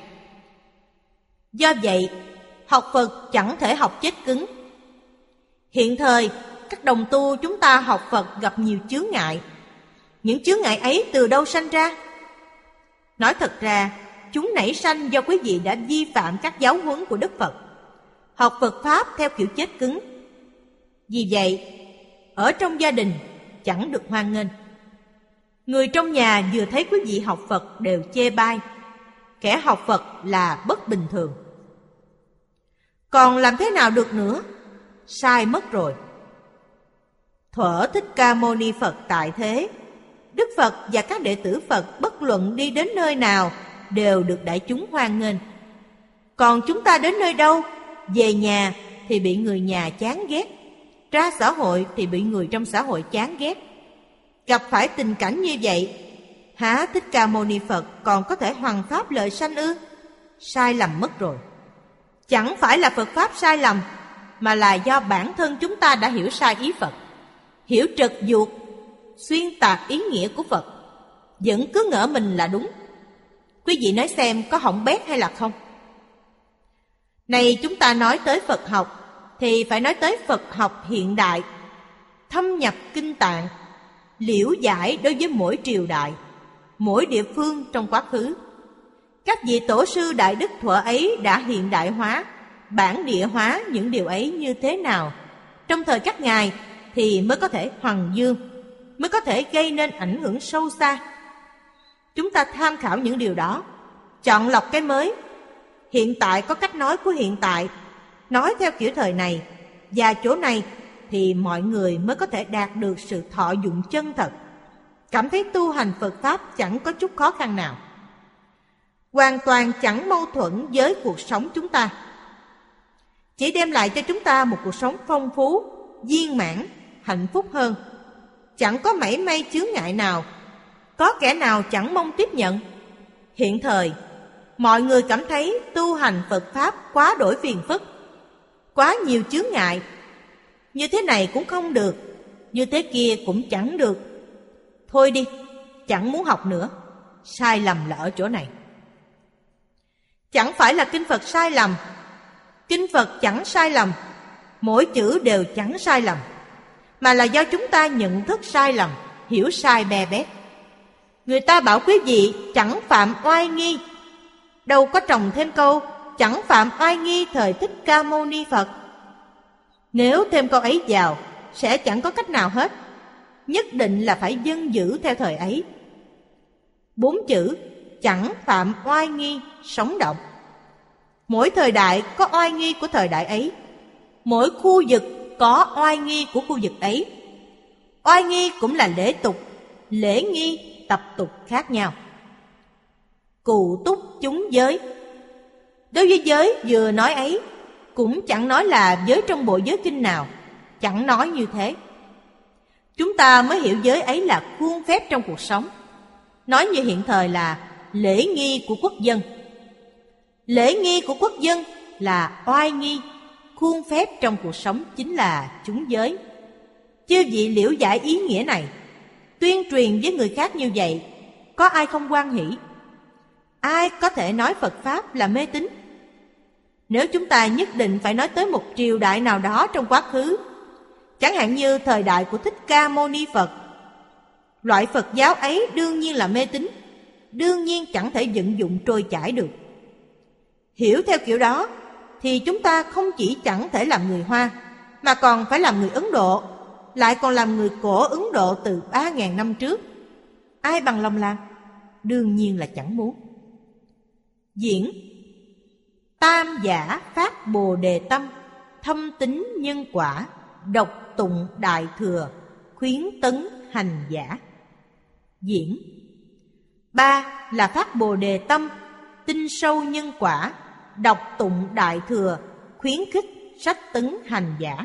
Do vậy, học Phật chẳng thể học chết cứng. Hiện thời, các đồng tu chúng ta học Phật gặp nhiều chướng ngại. Những chướng ngại ấy từ đâu sanh ra? Nói thật ra, chúng nảy sanh do quý vị đã vi phạm các giáo huấn của Đức Phật, học Phật Pháp theo kiểu chết cứng. Vì vậy, ở trong gia đình chẳng được hoan nghênh. Người trong nhà vừa thấy quý vị học Phật đều chê bai, kẻ học Phật là bất bình thường. Còn làm thế nào được nữa? Sai mất rồi. Thuở Thích Ca Mâu Ni Phật tại thế, Đức Phật và các đệ tử Phật bất luận đi đến nơi nào đều được đại chúng hoan nghênh. Còn chúng ta đến nơi đâu, về nhà thì bị người nhà chán ghét, ra xã hội thì bị người trong xã hội chán ghét. Gặp phải tình cảnh như vậy, há Thích Ca Mâu Ni Phật còn có thể hoằng pháp lợi sanh ư? Sai lầm mất rồi. Chẳng phải là Phật Pháp sai lầm, mà là do bản thân chúng ta đã hiểu sai ý Phật, hiểu trật duột, xuyên tạc ý nghĩa của Phật, vẫn cứ ngỡ mình là đúng. Quý vị nói xem có hỏng bét hay là không? Này chúng ta nói tới Phật học thì phải nói tới Phật học hiện đại, thâm nhập kinh tạng, liễu giải đối với mỗi triều đại, mỗi địa phương trong quá khứ. Các vị tổ sư đại đức thuở ấy đã hiện đại hóa, bản địa hóa những điều ấy như thế nào trong thời các ngài thì mới có thể hoằng dương, mới có thể gây nên ảnh hưởng sâu xa. Chúng ta tham khảo những điều đó, chọn lọc cái mới. Hiện tại có cách nói của hiện tại, nói theo kiểu thời này, và chỗ này thì mọi người mới có thể đạt được sự thọ dụng chân thật, cảm thấy tu hành Phật Pháp chẳng có chút khó khăn nào, hoàn toàn chẳng mâu thuẫn với cuộc sống chúng ta, chỉ đem lại cho chúng ta một cuộc sống phong phú, viên mãn, hạnh phúc hơn. Chẳng có mảy may chướng ngại nào, có kẻ nào chẳng mong tiếp nhận. Hiện thời, mọi người cảm thấy tu hành Phật Pháp quá đổi phiền phức, quá nhiều chướng ngại. Như thế này cũng không được, như thế kia cũng chẳng được. Thôi đi, chẳng muốn học nữa. Sai lầm là ở chỗ này. Chẳng phải là kinh Phật sai lầm, kinh Phật chẳng sai lầm, mỗi chữ đều chẳng sai lầm, mà là do chúng ta nhận thức sai lầm, hiểu sai bè bét. Người ta bảo quý vị chẳng phạm oai nghi, đâu có trồng thêm câu chẳng phạm oai nghi thời Thích Ca Mâu Ni Phật. Nếu thêm câu ấy vào sẽ chẳng có cách nào hết, nhất định là phải dân giữ theo thời ấy. Bốn chữ chẳng phạm oai nghi sống động. Mỗi thời đại có oai nghi của thời đại ấy, mỗi khu vực có oai nghi của khu vực ấy. Oai nghi cũng là lễ tục, lễ nghi, tập tục khác nhau. Cụ túc chúng giới. Đối với giới vừa nói ấy, cũng chẳng nói là giới trong bộ giới kinh nào, chẳng nói như thế. Chúng ta mới hiểu giới ấy là khuôn phép trong cuộc sống. Nói như hiện thời là lễ nghi của quốc dân. Lễ nghi của quốc dân là oai nghi, khuôn phép trong cuộc sống chính là chúng giới. Chư vị liễu giải ý nghĩa này, tuyên truyền với người khác như vậy, có ai không hoan hỷ? Ai có thể nói Phật Pháp là mê tín? Nếu chúng ta nhất định phải nói tới một triều đại nào đó trong quá khứ, chẳng hạn như thời đại của Thích Ca Mâu Ni Phật, loại Phật giáo ấy đương nhiên là mê tín, đương nhiên chẳng thể vận dụng trôi chảy được. Hiểu theo kiểu đó thì chúng ta không chỉ chẳng thể làm người Hoa, mà còn phải làm người Ấn Độ, lại còn làm người cổ Ấn Độ từ ba ngàn năm trước. Ai bằng lòng làm? Đương nhiên là chẳng muốn. Diễn tam giả phát bồ đề tâm, thâm tín nhân quả, độc tụng đại thừa, khuyến tấn hành giả. Diễn ba là phát bồ đề tâm, tin sâu nhân quả, đọc tụng đại thừa, khuyến khích sách tấn hành giả.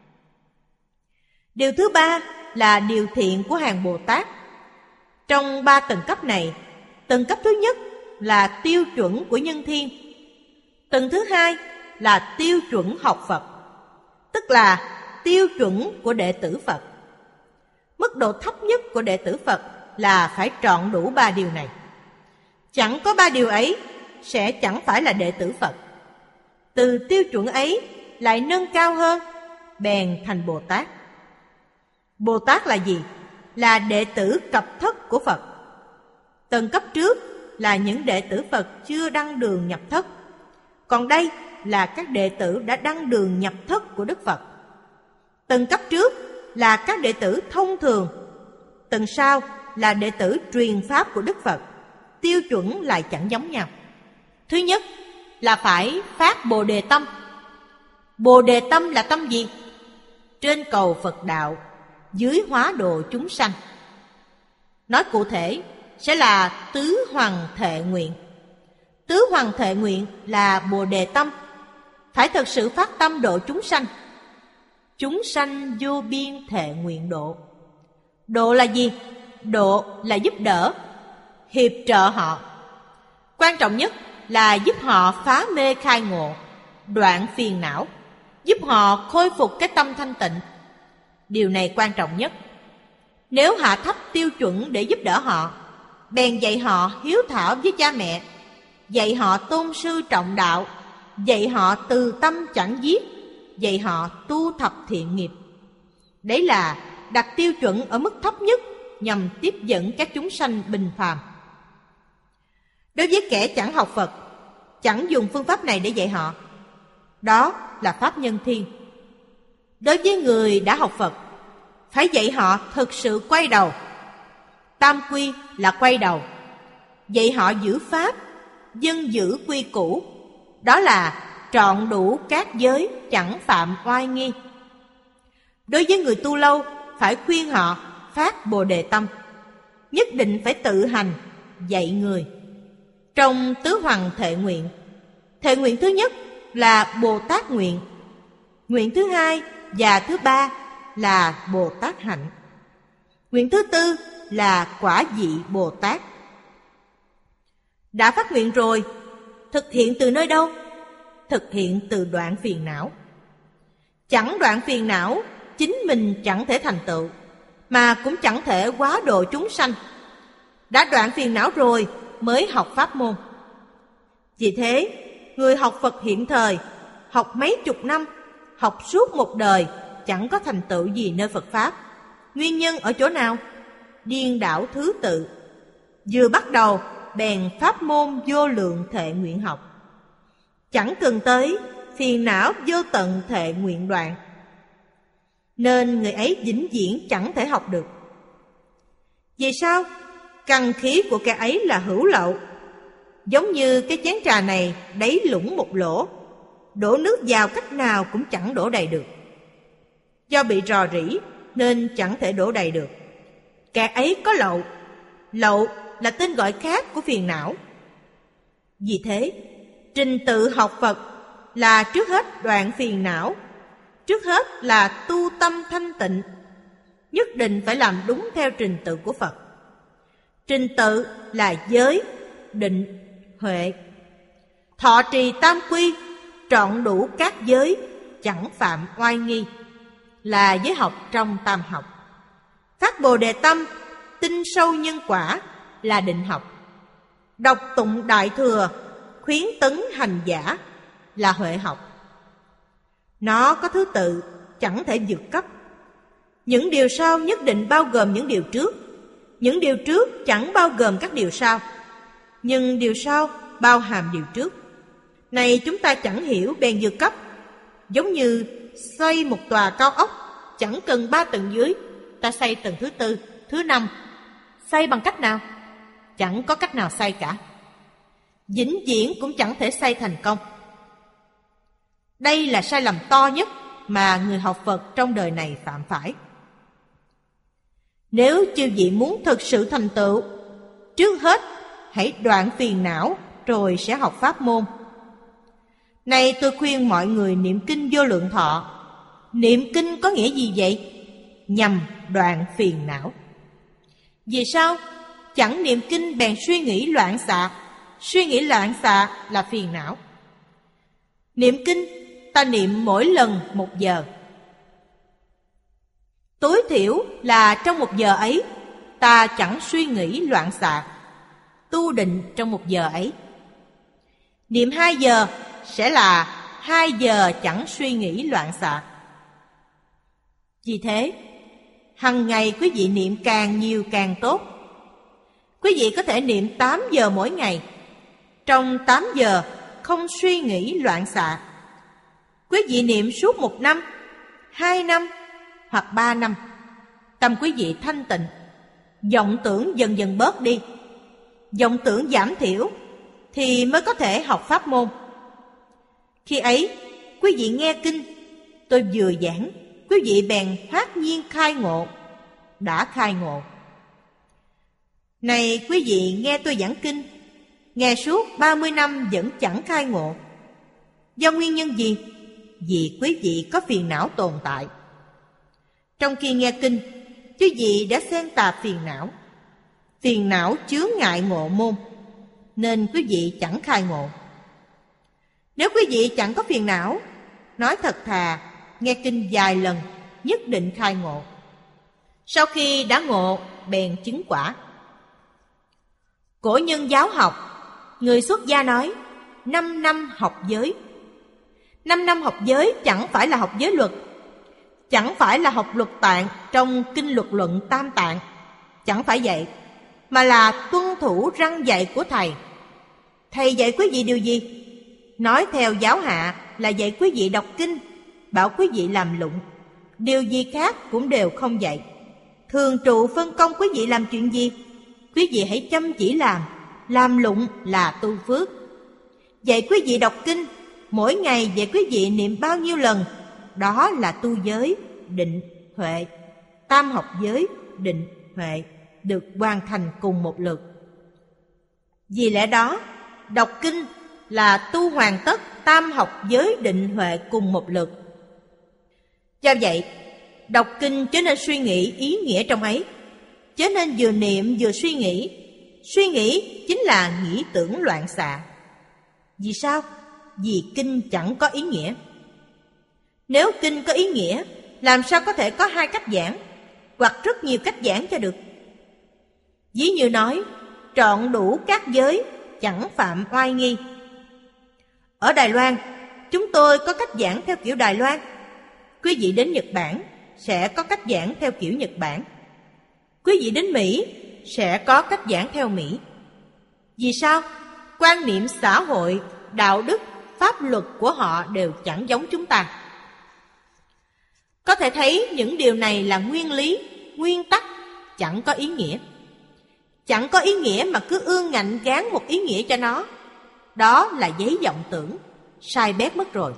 Điều thứ ba là điều thiện của hàng Bồ Tát. Trong ba tầng cấp này, tầng cấp thứ nhất là tiêu chuẩn của nhân thiên, tầng thứ hai là tiêu chuẩn học Phật, tức là tiêu chuẩn của đệ tử Phật. Mức độ thấp nhất của đệ tử Phật là phải trọn đủ ba điều này. Chẳng có ba điều ấy sẽ chẳng phải là đệ tử Phật. Từ tiêu chuẩn ấy lại nâng cao hơn, bèn thành Bồ Tát. Bồ Tát là gì? Là đệ tử cập thất của Phật. Tầng cấp trước là những đệ tử Phật chưa đăng đường nhập thất, còn đây là các đệ tử đã đăng đường nhập thất của Đức Phật. Tầng cấp trước là các đệ tử thông thường, tầng sau là đệ tử truyền pháp của Đức Phật. Tiêu chuẩn lại chẳng giống nhau. Thứ nhất là phải phát Bồ Đề Tâm. Bồ Đề Tâm là tâm gì? Trên cầu Phật đạo, dưới hóa độ chúng sanh. Nói cụ thể sẽ là tứ hoằng thệ nguyện. Tứ hoằng thệ nguyện là Bồ Đề Tâm, phải thực sự phát tâm độ chúng sanh. Chúng sanh vô biên thệ nguyện độ. Độ là gì? Độ là giúp đỡ, hiệp trợ họ. Quan trọng nhất là giúp họ phá mê khai ngộ, đoạn phiền não, giúp họ khôi phục cái tâm thanh tịnh. Điều này quan trọng nhất. Nếu hạ thấp tiêu chuẩn để giúp đỡ họ bèn dạy họ hiếu thảo với cha mẹ, dạy họ tôn sư trọng đạo, dạy họ từ tâm chẳng giết, dạy họ tu thập thiện nghiệp. Đấy là đặt tiêu chuẩn ở mức thấp nhất nhằm tiếp dẫn các chúng sanh bình phàm. Đối với kẻ chẳng học Phật, chẳng dùng phương pháp này để dạy họ, đó là pháp nhân thiên. Đối với người đã học Phật, phải dạy họ thực sự quay đầu. Tam quy là quay đầu. Dạy họ giữ pháp, dân giữ quy củ, đó là trọn đủ các giới, chẳng phạm oai nghi. Đối với người tu lâu, phải khuyên họ phát Bồ Đề tâm, nhất định phải tự hành, dạy người. Trong tứ hoằng thệ nguyện, thệ nguyện thứ nhất là Bồ Tát nguyện, nguyện thứ hai và thứ ba là Bồ Tát hạnh, nguyện thứ tư là quả vị Bồ Tát. Đã phát nguyện rồi, thực hiện từ nơi đâu? Thực hiện từ đoạn phiền não. Chẳng đoạn phiền não, chính mình chẳng thể thành tựu, mà cũng chẳng thể quá độ chúng sanh. Đã đoạn phiền não rồi mới học pháp môn. Vì thế, người học Phật hiện thời, học mấy chục năm, học suốt một đời, chẳng có thành tựu gì nơi Phật Pháp. Nguyên nhân ở chỗ nào? Điên đảo thứ tự. Vừa bắt đầu, bèn pháp môn vô lượng thệ nguyện học. Chẳng cần tới phiền não vô tận thệ nguyện đoạn, nên người ấy vĩnh viễn chẳng thể học được. Vì sao? Căn khí của kẻ ấy là hữu lậu. Giống như cái chén trà này đáy lủng một lỗ, đổ nước vào cách nào cũng chẳng đổ đầy được. Do bị rò rỉ nên chẳng thể đổ đầy được. Kẻ ấy có lậu. Lậu là tên gọi khác của phiền não. Vì thế, trình tự học Phật là trước hết đoạn phiền não, trước hết là tu tâm thanh tịnh. Nhất định phải làm đúng theo trình tự của Phật. Trình tự là giới, định, huệ. Thọ trì tam quy, trọn đủ các giới, chẳng phạm oai nghi, là giới học trong tam học. Phát Bồ Đề tâm, tin sâu nhân quả, là định học. Đọc tụng Đại Thừa, khuyến tấn hành giả, là huệ học. Nó có thứ tự, chẳng thể vượt cấp. Những điều sau nhất định bao gồm những điều trước. Những điều trước chẳng bao gồm các điều sau, nhưng điều sau bao hàm điều trước. Này chúng ta chẳng hiểu bèn vượt cấp. Giống như xây một tòa cao ốc, chẳng cần ba tầng dưới, ta xây tầng thứ tư, thứ năm. Xây bằng cách nào? Chẳng có cách nào xây cả. Vĩnh viễn cũng chẳng thể xây thành công. Đây là sai lầm to nhất mà người học Phật trong đời này phạm phải. Nếu chư vị muốn thực sự thành tựu, trước hết hãy đoạn phiền não rồi sẽ học pháp môn. Này tôi khuyên mọi người niệm kinh Vô Lượng Thọ. Niệm kinh có nghĩa gì vậy? Nhằm đoạn phiền não. Vì sao? Chẳng niệm kinh bèn suy nghĩ loạn xạ. Suy nghĩ loạn xạ là phiền não. Niệm kinh ta niệm mỗi lần một giờ. Tối thiểu là trong một giờ ấy ta chẳng suy nghĩ loạn xạ. Tu định trong một giờ ấy. Niệm hai giờ sẽ là hai giờ chẳng suy nghĩ loạn xạ. Vì thế, hằng ngày quý vị niệm càng nhiều càng tốt. Quý vị có thể niệm tám giờ mỗi ngày. Trong tám giờ không suy nghĩ loạn xạ. Quý vị niệm suốt một năm, hai năm hoặc ba năm. Tâm quý vị thanh tịnh, vọng tưởng dần dần bớt đi, vọng tưởng giảm thiểu, thì mới có thể học pháp môn. Khi ấy, quý vị nghe kinh, tôi vừa giảng, quý vị bèn phát nhiên khai ngộ, đã khai ngộ. Này quý vị nghe tôi giảng kinh, nghe suốt ba mươi năm vẫn chẳng khai ngộ. Do nguyên nhân gì? Vì quý vị có phiền não tồn tại. Trong khi nghe kinh, quý vị đã xen tạp phiền não. Phiền não chướng ngại ngộ môn, nên quý vị chẳng khai ngộ. Nếu quý vị chẳng có phiền não, nói thật thà, nghe kinh vài lần, nhất định khai ngộ. Sau khi đã ngộ, bèn chứng quả. Cổ nhân giáo học, người xuất gia nói năm năm học giới. Năm năm học giới chẳng phải là học giới luật, chẳng phải là học luật tạng trong kinh luật luận tam tạng, chẳng phải vậy, mà là tuân thủ răn dạy của thầy. Thầy dạy quý vị điều gì? Nói theo giáo hạ là dạy quý vị đọc kinh, bảo quý vị làm lụng. Điều gì khác cũng đều không dạy. Thường trụ phân công quý vị làm chuyện gì, quý vị hãy chăm chỉ làm. Làm lụng là tu phước. Dạy quý vị đọc kinh, mỗi ngày dạy quý vị niệm bao nhiêu lần, đó là tu giới, định, huệ. Tam học giới, định, huệ được hoàn thành cùng một lượt. Vì lẽ đó, đọc kinh là tu hoàn tất tam học giới định huệ cùng một lượt. Do vậy, đọc kinh chớ nên suy nghĩ ý nghĩa trong ấy, chớ nên vừa niệm vừa suy nghĩ. Suy nghĩ chính là nghĩ tưởng loạn xạ. Vì sao? Vì kinh chẳng có ý nghĩa. Nếu kinh có ý nghĩa, làm sao có thể có hai cách giảng, hoặc rất nhiều cách giảng cho được? Ví như nói, trọn đủ các giới, chẳng phạm oai nghi. Ở Đài Loan, chúng tôi có cách giảng theo kiểu Đài Loan. Quý vị đến Nhật Bản sẽ có cách giảng theo kiểu Nhật Bản. Quý vị đến Mỹ sẽ có cách giảng theo Mỹ. Vì sao? Quan niệm xã hội, đạo đức, pháp luật của họ đều chẳng giống chúng ta. Có thể thấy những điều này là nguyên lý, nguyên tắc, chẳng có ý nghĩa. Chẳng có ý nghĩa mà cứ ương ngạnh gán một ý nghĩa cho nó. Đó là giấy vọng tưởng, sai bét mất rồi.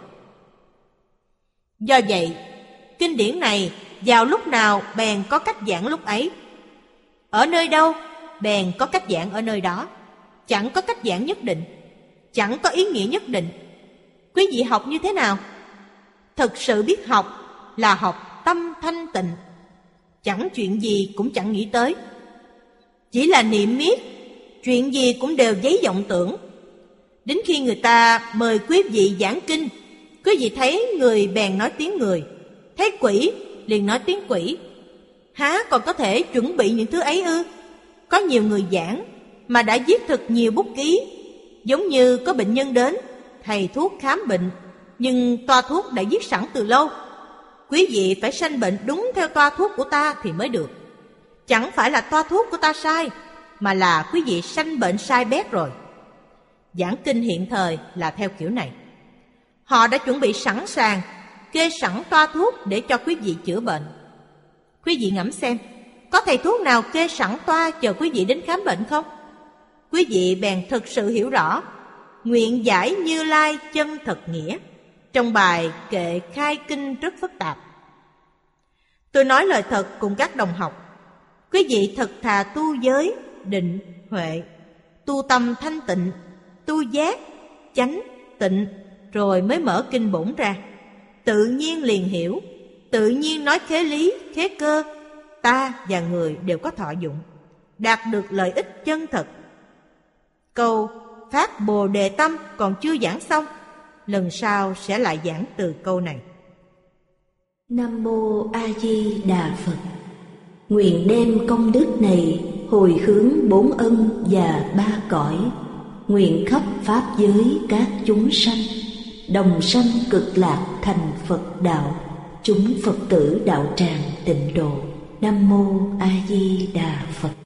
Do vậy, kinh điển này vào lúc nào bèn có cách giảng lúc ấy. Ở nơi đâu bèn có cách giảng ở nơi đó. Chẳng có cách giảng nhất định, chẳng có ý nghĩa nhất định. Quý vị học như thế nào? Thực sự biết học là học tâm thanh tịnh, chẳng chuyện gì cũng chẳng nghĩ tới, chỉ là niệm miết, chuyện gì cũng đều giấy vọng tưởng. Đến khi người ta mời quý vị giảng kinh, quý vị thấy người bèn nói tiếng người, thấy quỷ liền nói tiếng quỷ. Há còn có thể chuẩn bị những thứ ấy ư? Có nhiều người giảng mà đã viết thật nhiều bút ký. Giống như có bệnh nhân đến, thầy thuốc khám bệnh, nhưng toa thuốc đã viết sẵn từ lâu. Quý vị phải sanh bệnh đúng theo toa thuốc của ta thì mới được. Chẳng phải là toa thuốc của ta sai, mà là quý vị sanh bệnh sai bét rồi. Giảng kinh hiện thời là theo kiểu này. Họ đã chuẩn bị sẵn sàng, kê sẵn toa thuốc để cho quý vị chữa bệnh. Quý vị ngẫm xem, có thầy thuốc nào kê sẵn toa chờ quý vị đến khám bệnh không? Quý vị bèn thực sự hiểu rõ nguyện giải Như Lai chân thật nghĩa trong bài kệ khai kinh rất phức tạp. Tôi nói lời thật cùng các đồng học. Quý vị thật thà tu giới, định, huệ, tu tâm thanh tịnh, tu giác, chánh, tịnh, rồi mới mở kinh bổn ra. Tự nhiên liền hiểu, tự nhiên nói khế lý, khế cơ, ta và người đều có thọ dụng, đạt được lợi ích chân thật. Câu phát bồ đề tâm còn chưa giảng xong, lần sau sẽ lại giảng từ câu này. Nam Mô A Di Đà Phật. Nguyện đem công đức này hồi hướng bốn ân và ba cõi, nguyện khắp pháp giới các chúng sanh đồng sanh cực lạc thành Phật đạo, chúng Phật tử đạo tràng tịnh độ. Nam Mô A Di Đà Phật.